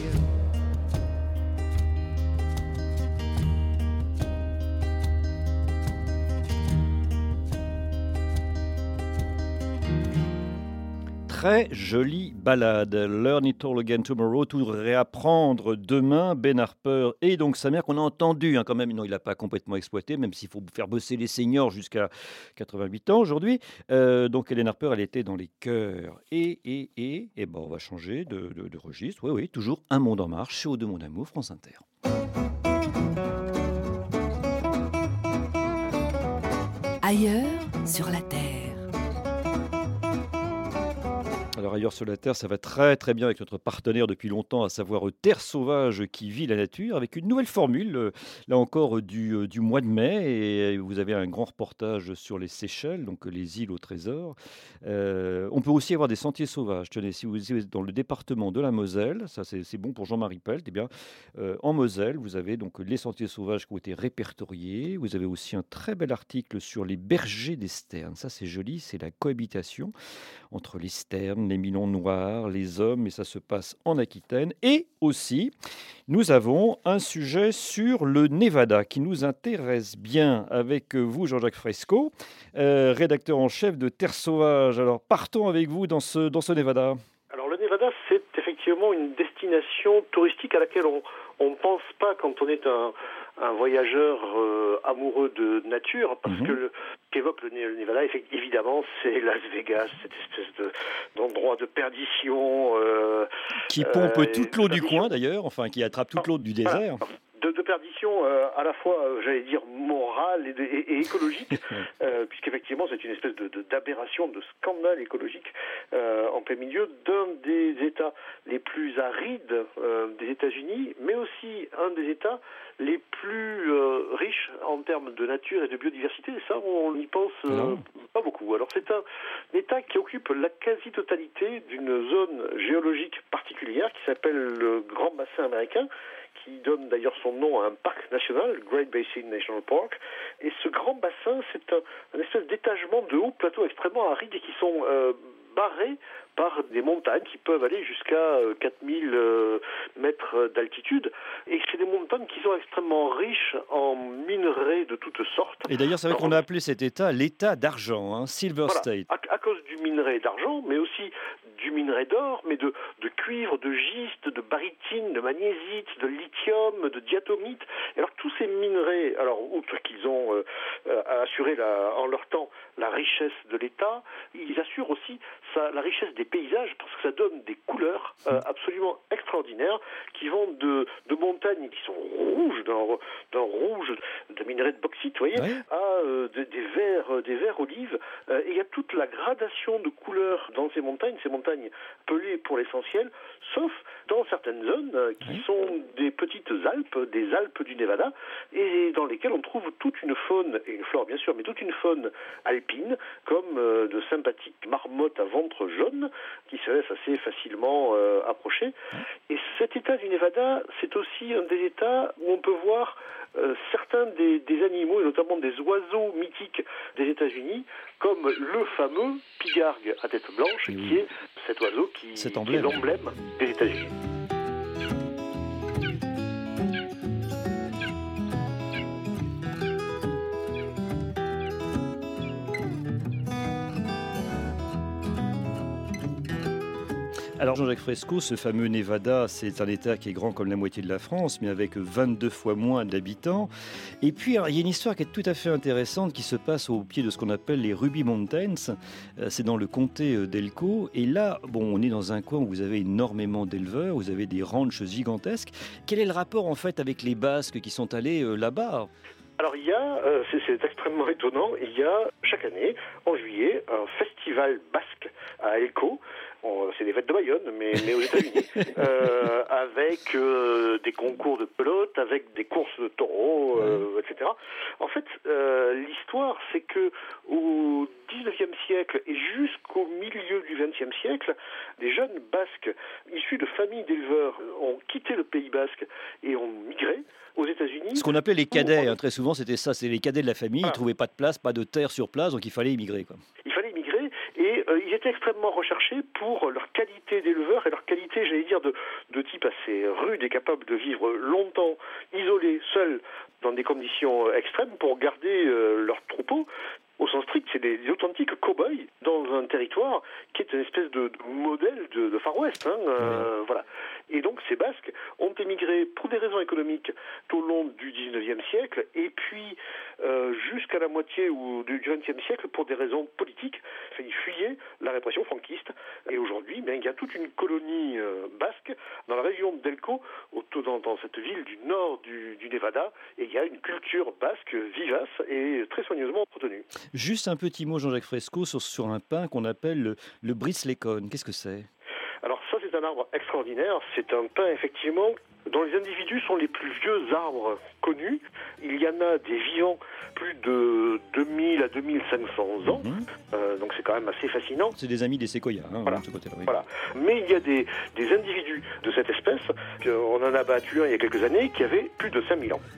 Très jolie balade. Learn it all again tomorrow, tout réapprendre demain. Ben Harper et donc sa mère qu'on a entendu hein, quand même. Non, il n'a pas complètement exploité, même s'il faut faire bosser les seniors jusqu'à quatre-vingt-huit ans aujourd'hui. Euh, donc Hélène Harper, elle était dans les chœurs. Et, et, et, et bon, on va changer de, de, de registre. Oui, oui, toujours Un monde en marche, chez O deux Mon Amour, France Inter. Ailleurs sur la Terre. Alors ailleurs sur la Terre, ça va très très bien avec notre partenaire depuis longtemps, à savoir Terre Sauvage qui vit la nature, avec une nouvelle formule, euh, là encore du, euh, du mois de mai. Et vous avez un grand reportage sur les Seychelles, donc les îles au trésor. Euh, on peut aussi avoir des sentiers sauvages. Tenez, si vous êtes dans le département de la Moselle, ça c'est, c'est bon pour Jean-Marie Pelt, eh bien, euh, en Moselle, vous avez donc les sentiers sauvages qui ont été répertoriés. Vous avez aussi un très bel article sur les bergers des sternes. Ça c'est joli, c'est la cohabitation entre les sternes, les milons noirs, les hommes, et ça se passe en Aquitaine. Et aussi, nous avons un sujet sur le Nevada qui nous intéresse bien avec vous, Jean-Jacques Fresco, euh, rédacteur en chef de Terre Sauvage. Alors, partons avec vous dans ce, dans ce Nevada. Alors, le Nevada, c'est effectivement une destination touristique à laquelle on ne pense pas quand on est un, un voyageur euh, amoureux de nature, parce mm-hmm. que le, qu'évoque le, le Nevada, évidemment, c'est Las Vegas, cette espèce de, d'endroit de perdition. Euh, qui pompe euh, toute l'eau du perdition. coin, d'ailleurs, enfin, qui attrape toute l'eau du désert. Voilà. De, de perdition euh, à la fois, euh, j'allais dire, morale et, de, et, et écologique, euh, puisqu'effectivement c'est une espèce de, de, d'aberration, de scandale écologique euh, en plein milieu d'un des États les plus arides euh, des États-Unis, mais aussi un des États les plus euh, riches en termes de nature et de biodiversité. Et ça, on n'y pense euh, pas beaucoup. Alors c'est un, un État qui occupe la quasi-totalité d'une zone géologique particulière qui s'appelle le Grand Bassin américain, qui donne d'ailleurs son nom à un parc national, le Great Basin National Park. Et ce grand bassin, c'est un, un espèce d'étagement de hauts plateaux extrêmement arides et qui sont euh, barrés par des montagnes qui peuvent aller jusqu'à quatre mille euh, mètres d'altitude. Et c'est des montagnes qui sont extrêmement riches en minerais de toutes sortes. Et d'ailleurs, c'est vrai qu'on a appelé cet État l'État d'argent, hein, Silver voilà, State. À, à cause du minerai d'argent, mais aussi du minerai d'or, mais de, de cuivre, de schiste, de barytine, de magnésites, de lithium, de diatomite. Et alors tous ces minerais, alors outre qu'ils ont euh, euh, assuré la, en leur temps la richesse de l'État, ils assurent aussi sa, la richesse des paysages, parce que ça donne des couleurs euh, absolument extraordinaires qui vont de, de montagnes qui sont rouges, d'un, d'un rouge de minerais de bauxite, vous voyez, oui. à euh, de, des verts, des verts olives. Euh, et il y a toute la gradation de couleurs dans ces montagnes, ces montagnes pelées pour l'essentiel, sauf dans certaines zones euh, qui oui. sont des petites Alpes, des Alpes du Nevada, et dans lesquelles on trouve toute une faune, et une flore bien sûr, mais toute une faune alpine, comme euh, de sympathiques marmottes à ventre jaune, qui se laissent assez facilement euh, approcher. Et cet état du Nevada, c'est aussi un des états où on peut voir euh, certains des, des animaux, et notamment des oiseaux mythiques des États-Unis, comme le fameux pigargue à tête blanche, oui. qui est cet oiseau qui, qui est l'emblème des États-Unis. Alors Jean-Jacques Fresco, ce fameux Nevada, c'est un État qui est grand comme la moitié de la France, mais avec vingt-deux fois moins d'habitants. Et puis, alors, il y a une histoire qui est tout à fait intéressante qui se passe au pied de ce qu'on appelle les Ruby Mountains. C'est dans le comté d'Elko. Et là, bon, on est dans un coin où vous avez énormément d'éleveurs, vous avez des ranchs gigantesques. Quel est le rapport en fait avec les Basques qui sont allés euh, là-bas ? Alors il y a, euh, c'est, c'est extrêmement étonnant, il y a chaque année, en juillet, un festival basque à Elko. On, c'est des fêtes de Bayonne, mais, mais aux États-Unis, euh, avec euh, des concours de pelote, avec des courses de taureaux, euh, et cetera. En fait, euh, l'histoire, c'est que au dix-neuvième siècle et jusqu'au milieu du vingtième siècle, des jeunes Basques issus de familles d'éleveurs ont quitté le Pays Basque et ont migré aux États-Unis. Ce qu'on appelait les cadets, hein, très souvent, c'était ça, c'est les cadets de la famille. Ah. Ils ne trouvaient pas de place, pas de terre sur place, donc il fallait immigrer, quoi. Il fallait immigrer et euh, ils étaient extrêmement recherchés pour leur qualité d'éleveur et leur qualité, j'allais dire, de, de type assez rude et capable de vivre longtemps, isolés, seuls, dans des conditions extrêmes pour garder euh, leurs troupeaux. Au sens strict, c'est des, des authentiques cow-boys dans un territoire qui est une espèce de, de modèle de, de Far West. Hein, euh, voilà. Et donc ces Basques ont émigré pour des raisons économiques tout au long du dix-neuvième siècle et puis euh, jusqu'à la moitié ou du vingtième siècle pour des raisons politiques. Enfin, ils fuyaient la répression franquiste. Et aujourd'hui, ben, il y a toute une colonie euh, basque dans la région d'Elko, dans, dans cette ville du nord du, du Nevada, et il y a une culture basque vivace et très soigneusement entretenue. Juste un petit mot, Jean-Jacques Fresco, sur, sur un pin qu'on appelle le, le brislecone. Qu'est-ce que c'est ? Alors ça, c'est un arbre extraordinaire. C'est un pin, effectivement, dont les individus sont les plus vieux arbres connus. Il y en a des vivants plus de deux mille à deux mille cinq cents ans. Mmh. Euh, donc c'est quand même assez fascinant. C'est des amis des séquoias, hein, voilà. de ce côté-là. Oui. Voilà. Mais il y a des, des individus de cette espèce, on en a battu un il y a quelques années, qui avait plus de cinq mille ans.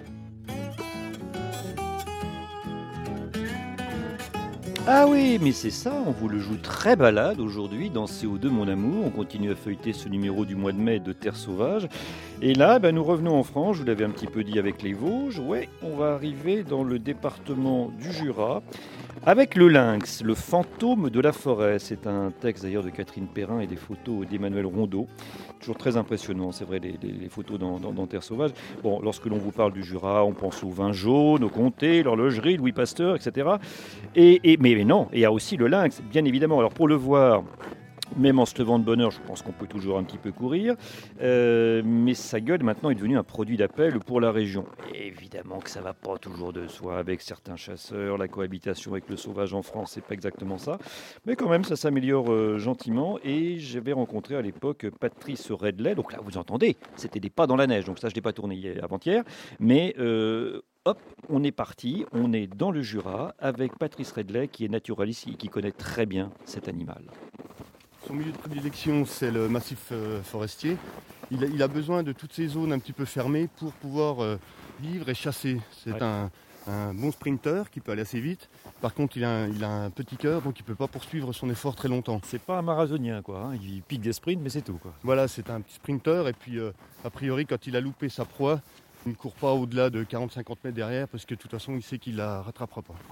Ah oui, mais c'est ça, on vous le joue très balade aujourd'hui dans C O deux Mon Amour. On continue à feuilleter ce numéro du mois de mai de Terre Sauvage. Et là, ben, nous revenons en France, je vous l'avais un petit peu dit avec les Vosges. Ouais, on va arriver dans le département du Jura avec le lynx, le fantôme de la forêt. C'est un texte d'ailleurs de Catherine Perrin et des photos d'Emmanuel Rondeau. Toujours très impressionnant, c'est vrai, les, les, les photos dans, dans, dans Terre Sauvage. Bon, lorsque l'on vous parle du Jura, on pense au vin jaune, au comté, l'horlogerie, Louis Pasteur, et cetera. Et, et, mais, mais non, il y a aussi le lynx, bien évidemment. Alors pour le voir, même en se levant de bonne heure, je pense qu'on peut toujours un petit peu courir. Euh, mais sa gueule maintenant est devenue un produit d'appel pour la région. Et évidemment que ça ne va pas toujours de soi avec certains chasseurs. La cohabitation avec le sauvage en France, c'est pas exactement ça. Mais quand même, ça s'améliore euh, gentiment. Et j'avais rencontré à l'époque Patrice Redley. Donc là, vous entendez, c'était des pas dans la neige. Donc ça, je ne l'ai pas tourné hier, avant-hier. Mais... Euh, Hop, on est parti, on est dans le Jura avec Patrice Redley qui est naturaliste et qui connaît très bien cet animal. Son milieu de prédilection, c'est le massif euh, forestier. Il a, il a besoin de toutes ces zones un petit peu fermées pour pouvoir euh, vivre et chasser. C'est ouais. un, un bon sprinter qui peut aller assez vite. Par contre, il a un, il a un petit cœur, donc il ne peut pas poursuivre son effort très longtemps. C'est pas un marathonien, quoi. Hein. Il pique des sprints, mais c'est tout, quoi. Voilà, c'est un petit sprinter. Et puis, euh, a priori, quand il a loupé sa proie, il ne court pas au-delà de quarante à cinquante mètres derrière parce que de toute façon, il sait qu'il ne la rattrapera pas.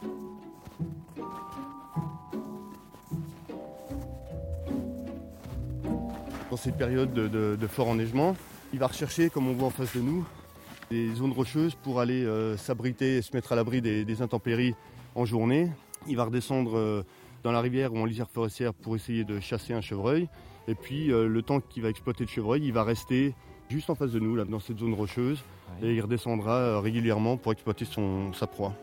Dans cette période de, de, de fort enneigement, il va rechercher, comme on voit en face de nous, des zones rocheuses pour aller euh, s'abriter et se mettre à l'abri des, des intempéries en journée. Il va redescendre euh, dans la rivière ou en lisière forestière pour essayer de chasser un chevreuil. Et puis, euh, le temps qu'il va exploiter le chevreuil, il va rester juste en face de nous, là, dans cette zone rocheuse, oui. Et il redescendra euh, régulièrement pour exploiter son, sa proie.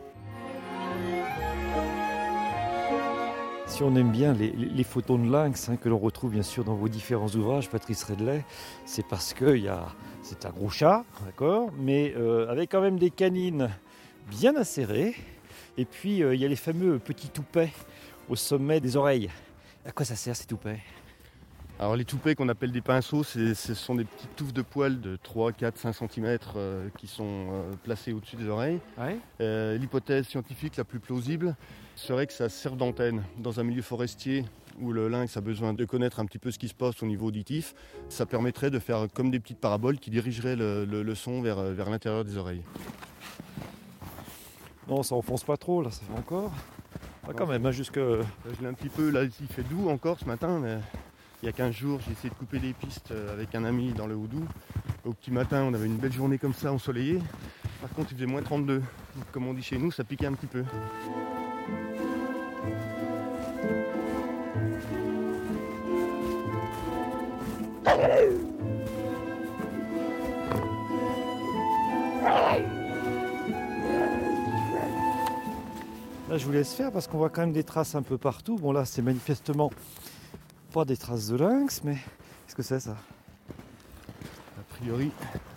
Si on aime bien les, les photos de lynx hein, que l'on retrouve bien sûr dans vos différents ouvrages, Patrice Redley, c'est parce que y a, c'est un gros chat, d'accord, mais euh, avec quand même des canines bien acérées. Et puis il euh, y a les fameux petits toupets au sommet des oreilles. À quoi ça sert ces toupets ? Alors les toupets qu'on appelle des pinceaux, c'est, ce sont des petites touffes de poils de trois, quatre, cinq centimètres euh, qui sont euh, placées au-dessus des oreilles. Ouais. Euh, l'hypothèse scientifique la plus plausible serait que ça serve d'antenne. Dans un milieu forestier où le lynx a besoin de connaître un petit peu ce qui se passe au niveau auditif, ça permettrait de faire comme des petites paraboles qui dirigeraient le, le, le son vers, vers l'intérieur des oreilles. Non, ça enfonce pas trop, là, ça fait encore. Ah, quand même, hein, jusque... Je l'ai un petit peu, là, il fait doux encore ce matin, mais... Il y a quinze jours, j'ai essayé de couper des pistes avec un ami dans le Haut-Doubs. Au petit matin, on avait une belle journée comme ça, ensoleillée. Par contre, il faisait moins trente-deux. Donc, comme on dit chez nous, ça piquait un petit peu. Là, je vous laisse faire parce qu'on voit quand même des traces un peu partout. Bon, là, c'est manifestement pas des traces de lynx, mais qu'est-ce que c'est ça? A priori,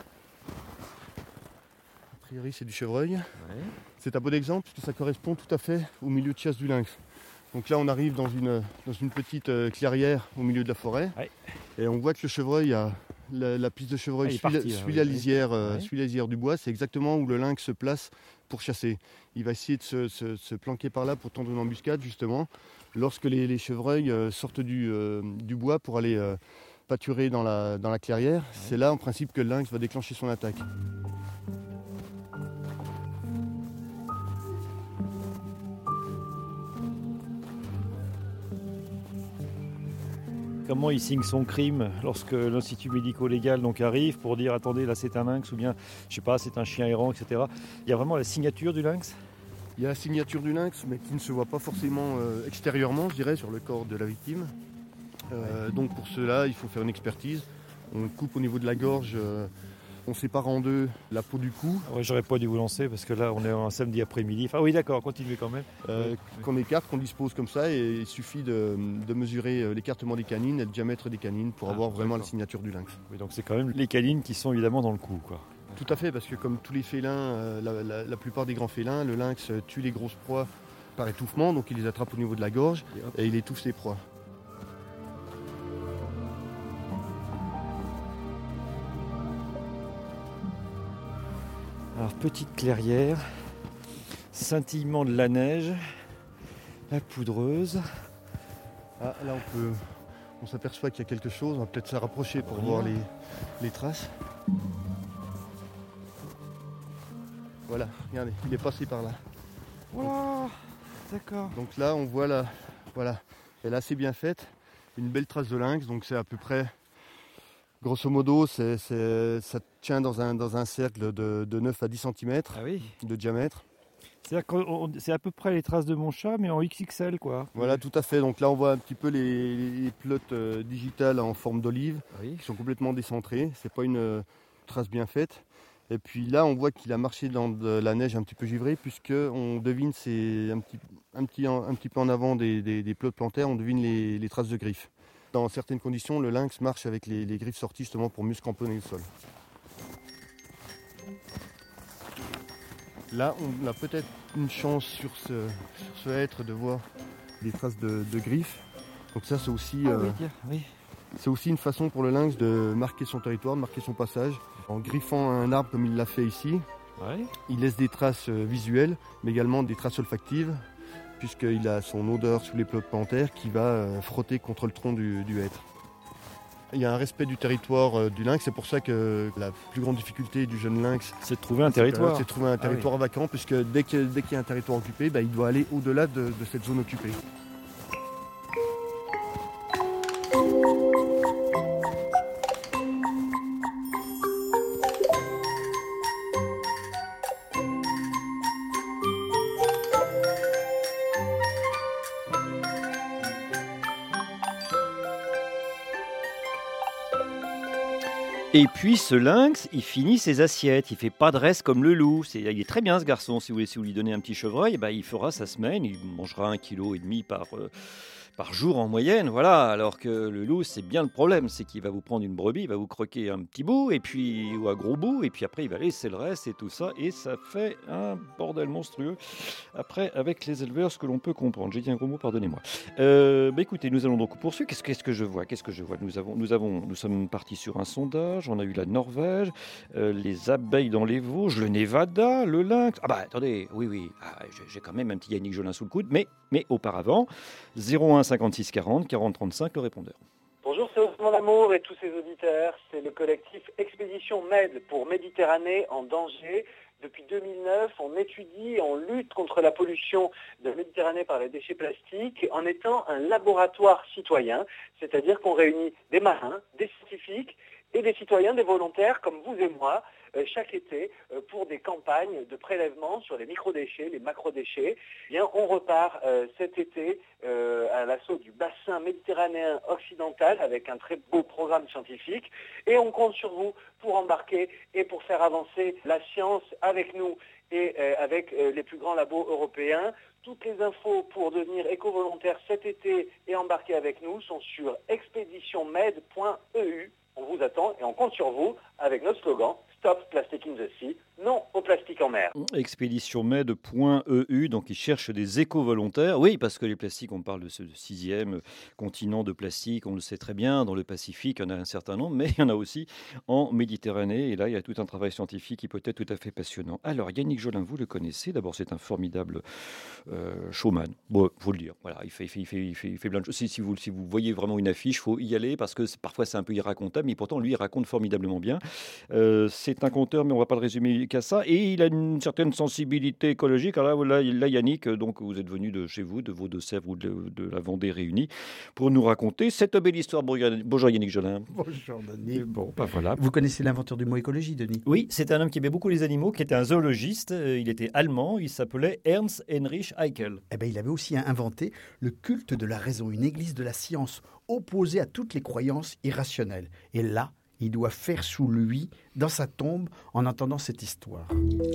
a priori c'est du chevreuil. Ouais. C'est un bon exemple puisque ça correspond tout à fait au milieu de chasse du lynx. Donc là, on arrive dans une, dans une petite clairière au milieu de la forêt. Ouais. Et on voit que le chevreuil, a, la, la piste de chevreuil ah, suit, parti, la, suit, ouais, la lisière, ouais. suit la lisière du bois. C'est exactement où le lynx se place pour chasser. Il va essayer de se, se, se planquer par là pour tendre une embuscade justement. Lorsque les, les chevreuils euh, sortent du, euh, du bois pour aller euh, pâturer dans la, dans la clairière, ouais. c'est là en principe que le lynx va déclencher son attaque. Comment il signe son crime lorsque l'Institut médico-légal donc arrive pour dire attendez là c'est un lynx ou bien je sais pas c'est un chien errant et cetera. Il y a vraiment la signature du lynx? Il y a la signature du lynx mais qui ne se voit pas forcément euh, extérieurement je dirais sur le corps de la victime. Euh, ouais. Donc pour cela il faut faire une expertise. On coupe au niveau de la gorge, euh, on sépare en deux la peau du cou. Ouais, j'aurais pas dû vous lancer parce que là on est un samedi après-midi. Enfin oui d'accord, continuez quand même. Euh, oui. Qu'on écarte, qu'on dispose comme ça et il suffit de, de mesurer l'écartement des canines et le diamètre des canines pour ah, avoir vraiment d'accord. la signature du lynx. Oui, donc c'est quand même les canines qui sont évidemment dans le cou, quoi. Tout à fait, parce que comme tous les félins, euh, la, la, la plupart des grands félins, le lynx tue les grosses proies par étouffement, donc il les attrape au niveau de la gorge et, et il étouffe ses proies. Alors petite clairière, scintillement de la neige, la poudreuse. Ah, là on peut, on s'aperçoit qu'il y a quelque chose, on va peut-être se rapprocher pour oui. voir les, les traces. Voilà, regardez, il est passé par là. Wow, d'accord. Donc là on voit la, voilà, elle est assez bien faite, une belle trace de lynx, donc c'est à peu près, grosso modo, c'est, c'est, ça tient dans un, dans un cercle de, de neuf à dix centimètres ah oui. de diamètre. C'est-à-dire que c'est à peu près les traces de mon chat, mais en X X L, quoi. Voilà, tout à fait. Donc là, on voit un petit peu les, les pelotes euh, digitales en forme d'olive, oui. qui sont complètement décentrées. C'est pas une euh, trace bien faite. Et puis là, on voit qu'il a marché dans de la neige un petit peu givrée, puisqu'on devine, c'est un petit, un, petit, un petit peu en avant des, des, des pelotes plantaires, on devine les, les traces de griffes. Dans certaines conditions, le lynx marche avec les, les griffes sorties justement pour mieux se cramponner le sol. Là, on a peut-être une chance sur ce, sur ce hêtre de voir des traces de, de griffes. Donc ça, c'est aussi, ah, euh, oui, oui. c'est aussi une façon pour le lynx de marquer son territoire, de marquer son passage. En griffant un arbre comme il l'a fait ici, ouais. il laisse des traces visuelles, mais également des traces olfactives, puisqu'il a son odeur sous les pelotes plantaires qui va frotter contre le tronc du, du hêtre. Il y a un respect du territoire euh, du lynx, c'est pour ça que la plus grande difficulté du jeune lynx, c'est de trouver un territoire. C'est de trouver un territoire ah, oui. vacant, puisque dès qu'il, dès qu'il y a un territoire occupé, bah, il doit aller au-delà de, de cette zone occupée. Et puis ce lynx, il finit ses assiettes, il fait pas de reste comme le loup. C'est, il est très bien ce garçon, si vous voulez, si vous lui donnez un petit chevreuil, bah, il fera sa semaine, il mangera un kilo et demi par, euh, par jour en moyenne, voilà. Alors que le loup, c'est bien le problème, c'est qu'il va vous prendre une brebis, il va vous croquer un petit bout, et puis, ou un gros bout, et puis après il va laisser le reste et tout ça, et ça fait un bordel monstrueux. Après, avec les éleveurs, ce que l'on peut comprendre. J'ai dit un gros mot, pardonnez-moi. Euh, bah écoutez, nous allons donc poursuivre. Qu'est-ce, qu'est-ce que je vois Qu'est-ce que je vois nous, avons, nous, avons, nous sommes partis sur un sondage, on a eu la Norvège, euh, les abeilles dans les Vosges, le Nevada, le lynx. Ah bah attendez, oui, oui, ah, j'ai, j'ai quand même un petit Yannick Jolin sous le coude, mais, mais auparavant, zéro un cinquante-six quarante quarante trente-cinq, le répondeur. Bonjour, c'est Osman Amour et tous ses auditeurs. C'est le collectif Expédition Med pour Méditerranée en danger Depuis deux mille neuf, on étudie, on lutte contre la pollution de la Méditerranée par les déchets plastiques en étant un laboratoire citoyen, c'est-à-dire qu'on réunit des marins, des scientifiques et des citoyens, des volontaires comme vous et moi, euh, chaque été euh, pour des campagnes de prélèvement sur les microdéchets, les macrodéchets. Eh bien, on repart euh, cet été euh, à l'assaut du bassin méditerranéen occidental avec un très beau programme scientifique et on compte sur vous pour embarquer et pour faire avancer la science avec nous et euh, avec euh, les plus grands labos européens. Toutes les infos pour devenir éco-volontaire cet été et embarquer avec nous sont sur expédition med point e u. On vous attend et on compte sur vous avec notre slogan Stop Plastic in the Sea, non au plastique en mer. expédition med point e u, donc ils cherchent des éco-volontaires. Oui, parce que les plastiques, on parle de ce sixième continent de plastique, on le sait très bien, dans le Pacifique, il y en a un certain nombre, mais il y en a aussi en Méditerranée. Et là, il y a tout un travail scientifique qui peut être tout à fait passionnant. Alors, Yannick Jolin, vous le connaissez. D'abord, c'est un formidable euh, showman. Bon, faut le dire. Voilà, il fait, il fait, il fait, il fait, il fait plein de choses. Si, si, vous, si vous voyez vraiment une affiche, il faut y aller parce que c'est, parfois c'est un peu irracontable, mais pourtant, lui, il raconte formidablement bien. Euh, c'est un conteur, mais on ne va pas le résumer qu'à ça. Et il a une certaine sensibilité écologique. Alors là, là, là Yannick, donc, vous êtes venu de chez vous, de vos Deux-Sèvres ou de, de la Vendée réunie, pour nous raconter cette belle histoire. Bonjour Yannick Jolin. Bonjour Denis. Bon, ben voilà. Vous connaissez l'inventeur du mot écologie, Denis? Oui, c'est un homme qui aimait beaucoup les animaux, qui était un zoologiste. Il était allemand, il s'appelait Ernst Heinrich Haeckel. Eh ben, il avait aussi inventé le culte de la raison, une église de la science opposée à toutes les croyances irrationnelles. Et là, il doit faire sous lui, dans sa tombe, en entendant cette histoire.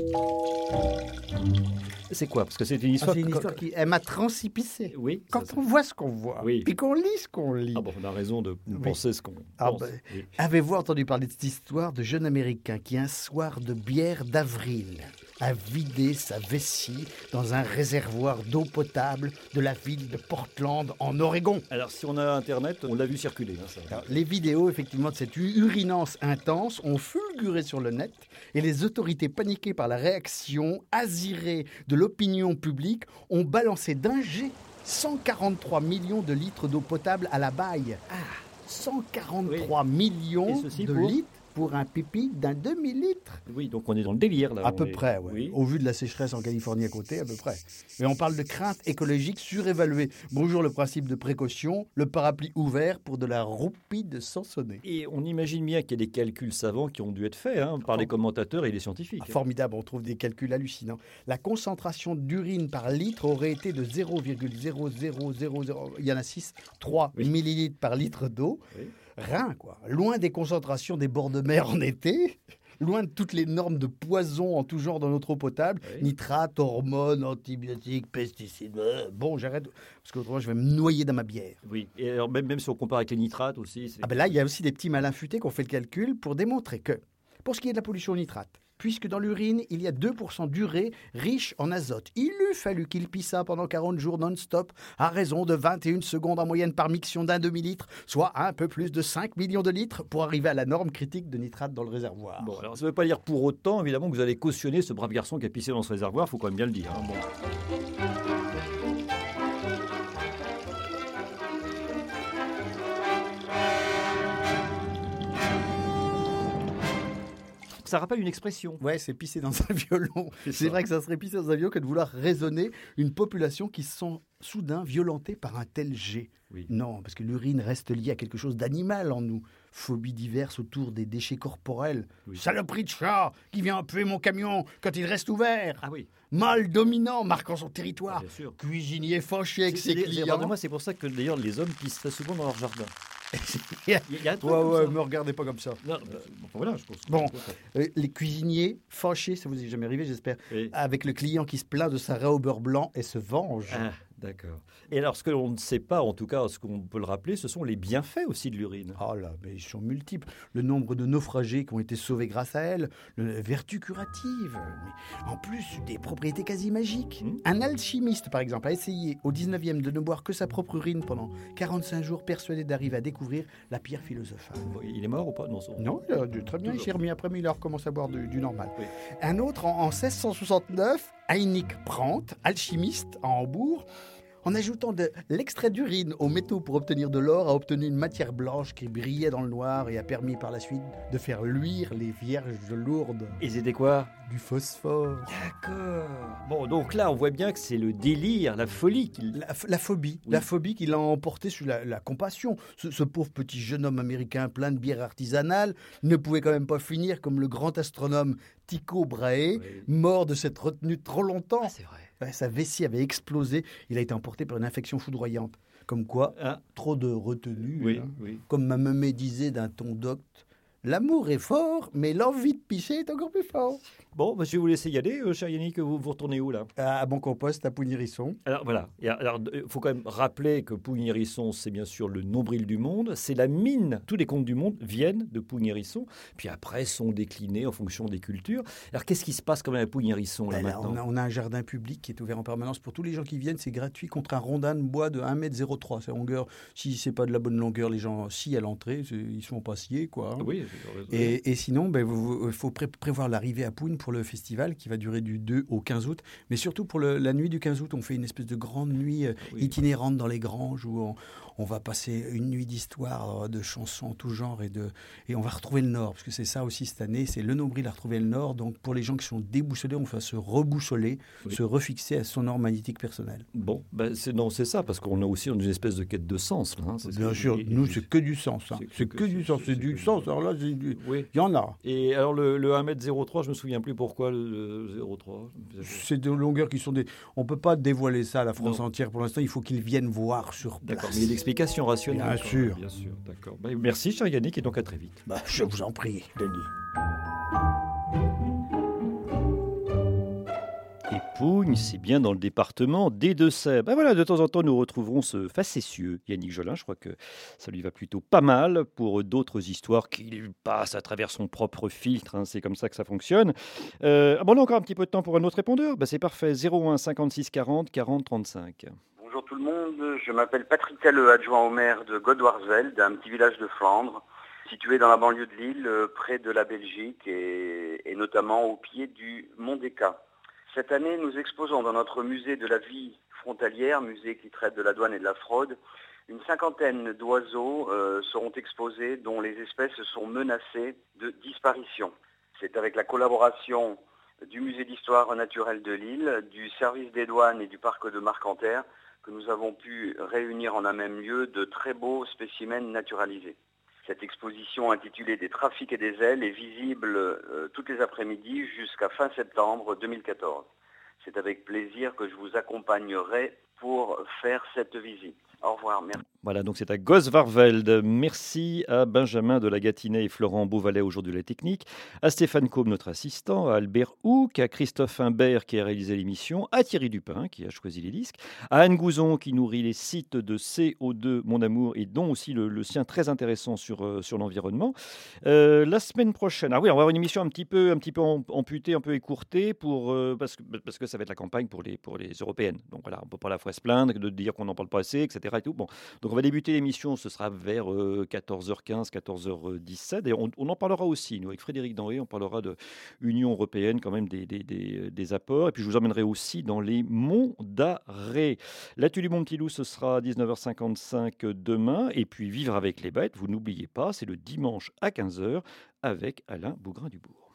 C'est quoi? Parce que c'est une histoire... Ah, c'est une histoire qui elle m'a transipissé. Oui. Quand ça, on voit ce qu'on voit, oui. Puis qu'on lit ce qu'on lit. Ah bon, on a raison de Oui. penser ce qu'on Ah pense. ben, Oui. Avez-vous entendu parler de cette histoire de jeune Américain qui, un soir de bière d'avril, a vidé sa vessie dans un réservoir d'eau potable de la ville de Portland, en Oregon? Alors, si on a Internet, on l'a vu circuler. Hein, ça. Alors, les vidéos, effectivement, de cette urinance intense ont fulguré sur le net et les autorités, paniquées par la réaction azirée de l'opinion publique, ont balancé d'un jet cent quarante-trois millions de litres d'eau potable à la baille. Ah, cent quarante-trois Oui. millions Et ceci de pour litres pour un pipi d'un demi-litre. Oui, donc on est dans le délire là. À on peu est... près, ouais. Oui. Au vu de la sécheresse en Californie à côté, à peu près. Mais on parle de crainte écologique surévaluée. Bonjour le principe de précaution, le parapluie ouvert pour de la roupie de Sansonnet. Et on imagine bien qu'il y a des calculs savants qui ont dû être faits hein, par les commentateurs et les scientifiques. Ah, formidable, on trouve des calculs hallucinants. La concentration d'urine par litre aurait été de zéro virgule zéro zéro zéro zéro, il y en a six, trois Oui. millilitres par litre d'eau. Oui. Rien, quoi. Loin des concentrations des bords de mer en été, loin de toutes les normes de poison en tout genre dans notre eau potable, Oui. nitrates, hormones, antibiotiques, pesticides. euh, Bon, j'arrête, parce qu'autrement je vais me noyer dans ma bière. Oui, et alors même, même si on compare avec les nitrates aussi. C'est... Ah ben là, il y a aussi des petits malins futés qui ont fait le calcul pour démontrer que, pour ce qui est de la pollution au nitrate, puisque dans l'urine, il y a deux pour cent d'urée riche en azote. Il eût fallu qu'il pissât pendant quarante jours non-stop, à raison de vingt et une secondes en moyenne par miction d'un demi-litre, soit un peu plus de cinq millions de litres, pour arriver à la norme critique de nitrate dans le réservoir. Bon, alors ça ne veut pas dire pour autant, évidemment, que vous allez cautionner ce brave garçon qui a pissé dans ce réservoir, il faut quand même bien le dire. Hein. Bon. Ça rappelle une expression. Ouais, c'est pisser dans un violon. C'est C'est ça. vrai que ça serait pisser dans un violon que de vouloir raisonner une population qui se sent soudain violentée par un tel jet. Oui. Non, parce que l'urine reste liée à quelque chose d'animal en nous. Phobies diverses autour des déchets corporels. Oui. Saloperie de chat qui vient puer mon camion quand il reste ouvert. Ah oui. Mâle dominant marquant son territoire. Ah, bien sûr. Cuisinier fâché avec C'est- ses c'est- clients. pardonnez-moi, c'est pour ça que d'ailleurs les hommes pissent très souvent dans leur jardin. Il y a, il y a un truc Ouais, comme ouais, ça. me regardez pas comme ça. Non, bah, bon, voilà, je pense. Bon, euh, les cuisiniers fâchés, ça vous est jamais arrivé, j'espère, Oui. avec le client qui se plaint de sa raie au beurre blanc et se venge. Ah, d'accord. Et alors, ce que l'on ne sait pas, en tout cas, ce qu'on peut le rappeler, ce sont les bienfaits aussi de l'urine. Oh là, mais ils sont multiples. Le nombre de naufragés qui ont été sauvés grâce à elle, le vertu curative, mais en plus des propriétés quasi magiques. Mmh. Un alchimiste, par exemple, a essayé au dix-neuvième de ne boire que sa propre urine pendant quarante-cinq jours, persuadé d'arriver à découvrir la pierre philosophale. Il est mort ou pas? Non, ça- Non, il a dû très bien, il Toujours. s'est remis après, mais il a recommencé à boire du, du normal. Oui. Un autre, en, en seize cent soixante-neuf, Heinrich Brandt, alchimiste à Hambourg, En ajoutant de l'extrait d'urine aux métaux pour obtenir de l'or, a obtenu une matière blanche qui brillait dans le noir et a permis par la suite de faire luire les vierges lourdes. Et c'était quoi ? Du phosphore. D'accord. Bon, donc là, on voit bien que c'est le délire, la folie. Qu'il... La, la phobie. Oui. La phobie qui l'a emporté sur la, la compassion. Ce, ce pauvre petit jeune homme américain plein de bière artisanale ne pouvait quand même pas finir comme le grand astronome Tycho Brahe, oui. mort de cette retenue trop longtemps. Ah, c'est vrai. Ouais, sa vessie avait explosé. Il a été emporté par une infection foudroyante. Comme quoi, ah. trop de retenue. Oui, hein. oui. Comme ma mémé disait d'un ton docte, l'amour est fort, mais l'envie de pisser est encore plus fort. Bon, bah, je vais vous laisser y aller, euh, cher Yannick. Vous, vous retournez où, là ? À Bon Compost, à Pougne-Hérisson. Alors, voilà. Il faut quand même rappeler que Pougne-Hérisson, c'est bien sûr le nombril du monde. C'est la mine. Tous les contes du monde viennent de Pougne-Hérisson. Puis après, sont déclinés en fonction des cultures. Alors, qu'est-ce qui se passe quand même à Pougne-Hérisson, là, ben, maintenant ? on a, on a un jardin public qui est ouvert en permanence pour tous les gens qui viennent. C'est gratuit contre un rondin de bois de un mètre zéro trois. C'est longueur. Si c'est pas de la bonne longueur, les gens, si à l'entrée, ils sont pas sciés, quoi. Hein. Oui. Et, et sinon, il ben, faut pré- prévoir l'arrivée à Pougne pour le festival qui va durer du deux au quinze août. Mais surtout pour le, la nuit du quinze août, on fait une espèce de grande nuit euh, oui. itinérante dans les granges où on, on va passer une nuit d'histoire, de chansons en tout genre et, de, et on va retrouver le Nord. Parce que c'est ça aussi cette année, c'est le nombril à retrouver le Nord. Donc pour les gens qui sont déboussolés, on va se rebousoler, oui. se refixer à son or magnétique personnel. Bon, ben c'est, non, c'est ça, parce qu'on a aussi une espèce de quête de sens. Là, hein, c'est Bien sûr, que, nous c'est que du sens. Hein. C'est, c'est que, que du sens, c'est, c'est du sens. Alors là, il oui. y en a. Et alors le, le un mètre zéro trois, je ne me souviens plus pourquoi le zéro trois. C'est des longueurs qui sont des... On ne peut pas dévoiler ça à la France non. entière pour l'instant. Il faut qu'ils viennent voir sur place. D'accord, mais il y a une explication rationnelle. Bien sûr. Bien sûr, d'accord. Bah, merci, cher Yannick, et donc à très vite. Bah, je vous en prie, Denis. Et Pougne, c'est bien dans le département des Deux-Sèvres. Ben voilà, de temps en temps, nous retrouverons ce facétieux Yannick Jolin. Je crois que ça lui va plutôt pas mal pour d'autres histoires qu'il passe à travers son propre filtre. Hein, c'est comme ça que ça fonctionne. Euh, bon, on a encore un petit peu de temps pour un autre répondeur. Ben, c'est parfait. zéro un cinquante-six quarante quarante trente-cinq. Bonjour tout le monde. Je m'appelle Patrick Calleux, adjoint au maire de Godwarsveld, un petit village de Flandre, situé dans la banlieue de Lille, près de la Belgique et, et notamment au pied du Mont Decca. Cette année, nous exposons dans notre musée de la vie frontalière, musée qui traite de la douane et de la fraude, une cinquantaine d'oiseaux euh, seront exposés dont les espèces sont menacées de disparition. C'est avec la collaboration du musée d'histoire naturelle de Lille, du service des douanes et du parc de Marcanterre que nous avons pu réunir en un même lieu de très beaux spécimens naturalisés. Cette exposition intitulée « Des trafics et des ailes » est visible euh, toutes les après-midi jusqu'à fin septembre deux mille quatorze. C'est avec plaisir que je vous accompagnerai pour faire cette visite. Au revoir, merci. Voilà, donc c'est à Gosvarveld. Merci à Benjamin de la Gâtinais et Florent Beauvalet, aujourd'hui la technique, à Stéphane Combe, notre assistant, à Albert Houck, à Christophe Imbert qui a réalisé l'émission, à Thierry Dupin qui a choisi les disques, à Anne Gouzon qui nourrit les sites de C O deux Mon Amour et dont aussi le, le sien très intéressant sur, euh, sur l'environnement. Euh, la semaine prochaine, ah oui, on va avoir une émission un petit peu, un petit peu amputée, un peu écourtée pour, euh, parce, que, parce que ça va être la campagne pour les, pour les européennes. Donc voilà, on ne peut pas à la fois se plaindre de dire qu'on n'en parle pas assez, et cetera. Et tout. Bon, donc on va débuter l'émission, ce sera vers euh, quatorze heures quinze, quatorze heures dix-sept. Et on, on en parlera aussi, nous, avec Frédéric Denré, on parlera de l'Union européenne, quand même, des, des, des, des apports. Et puis je vous emmènerai aussi dans les monts d'Arrée. L'actu du Mont Petit Loup, ce sera à dix-neuf heures cinquante-cinq demain. Et puis Vivre avec les bêtes, vous n'oubliez pas, c'est le dimanche à quinze heures avec Alain Bougrain-Dubourg.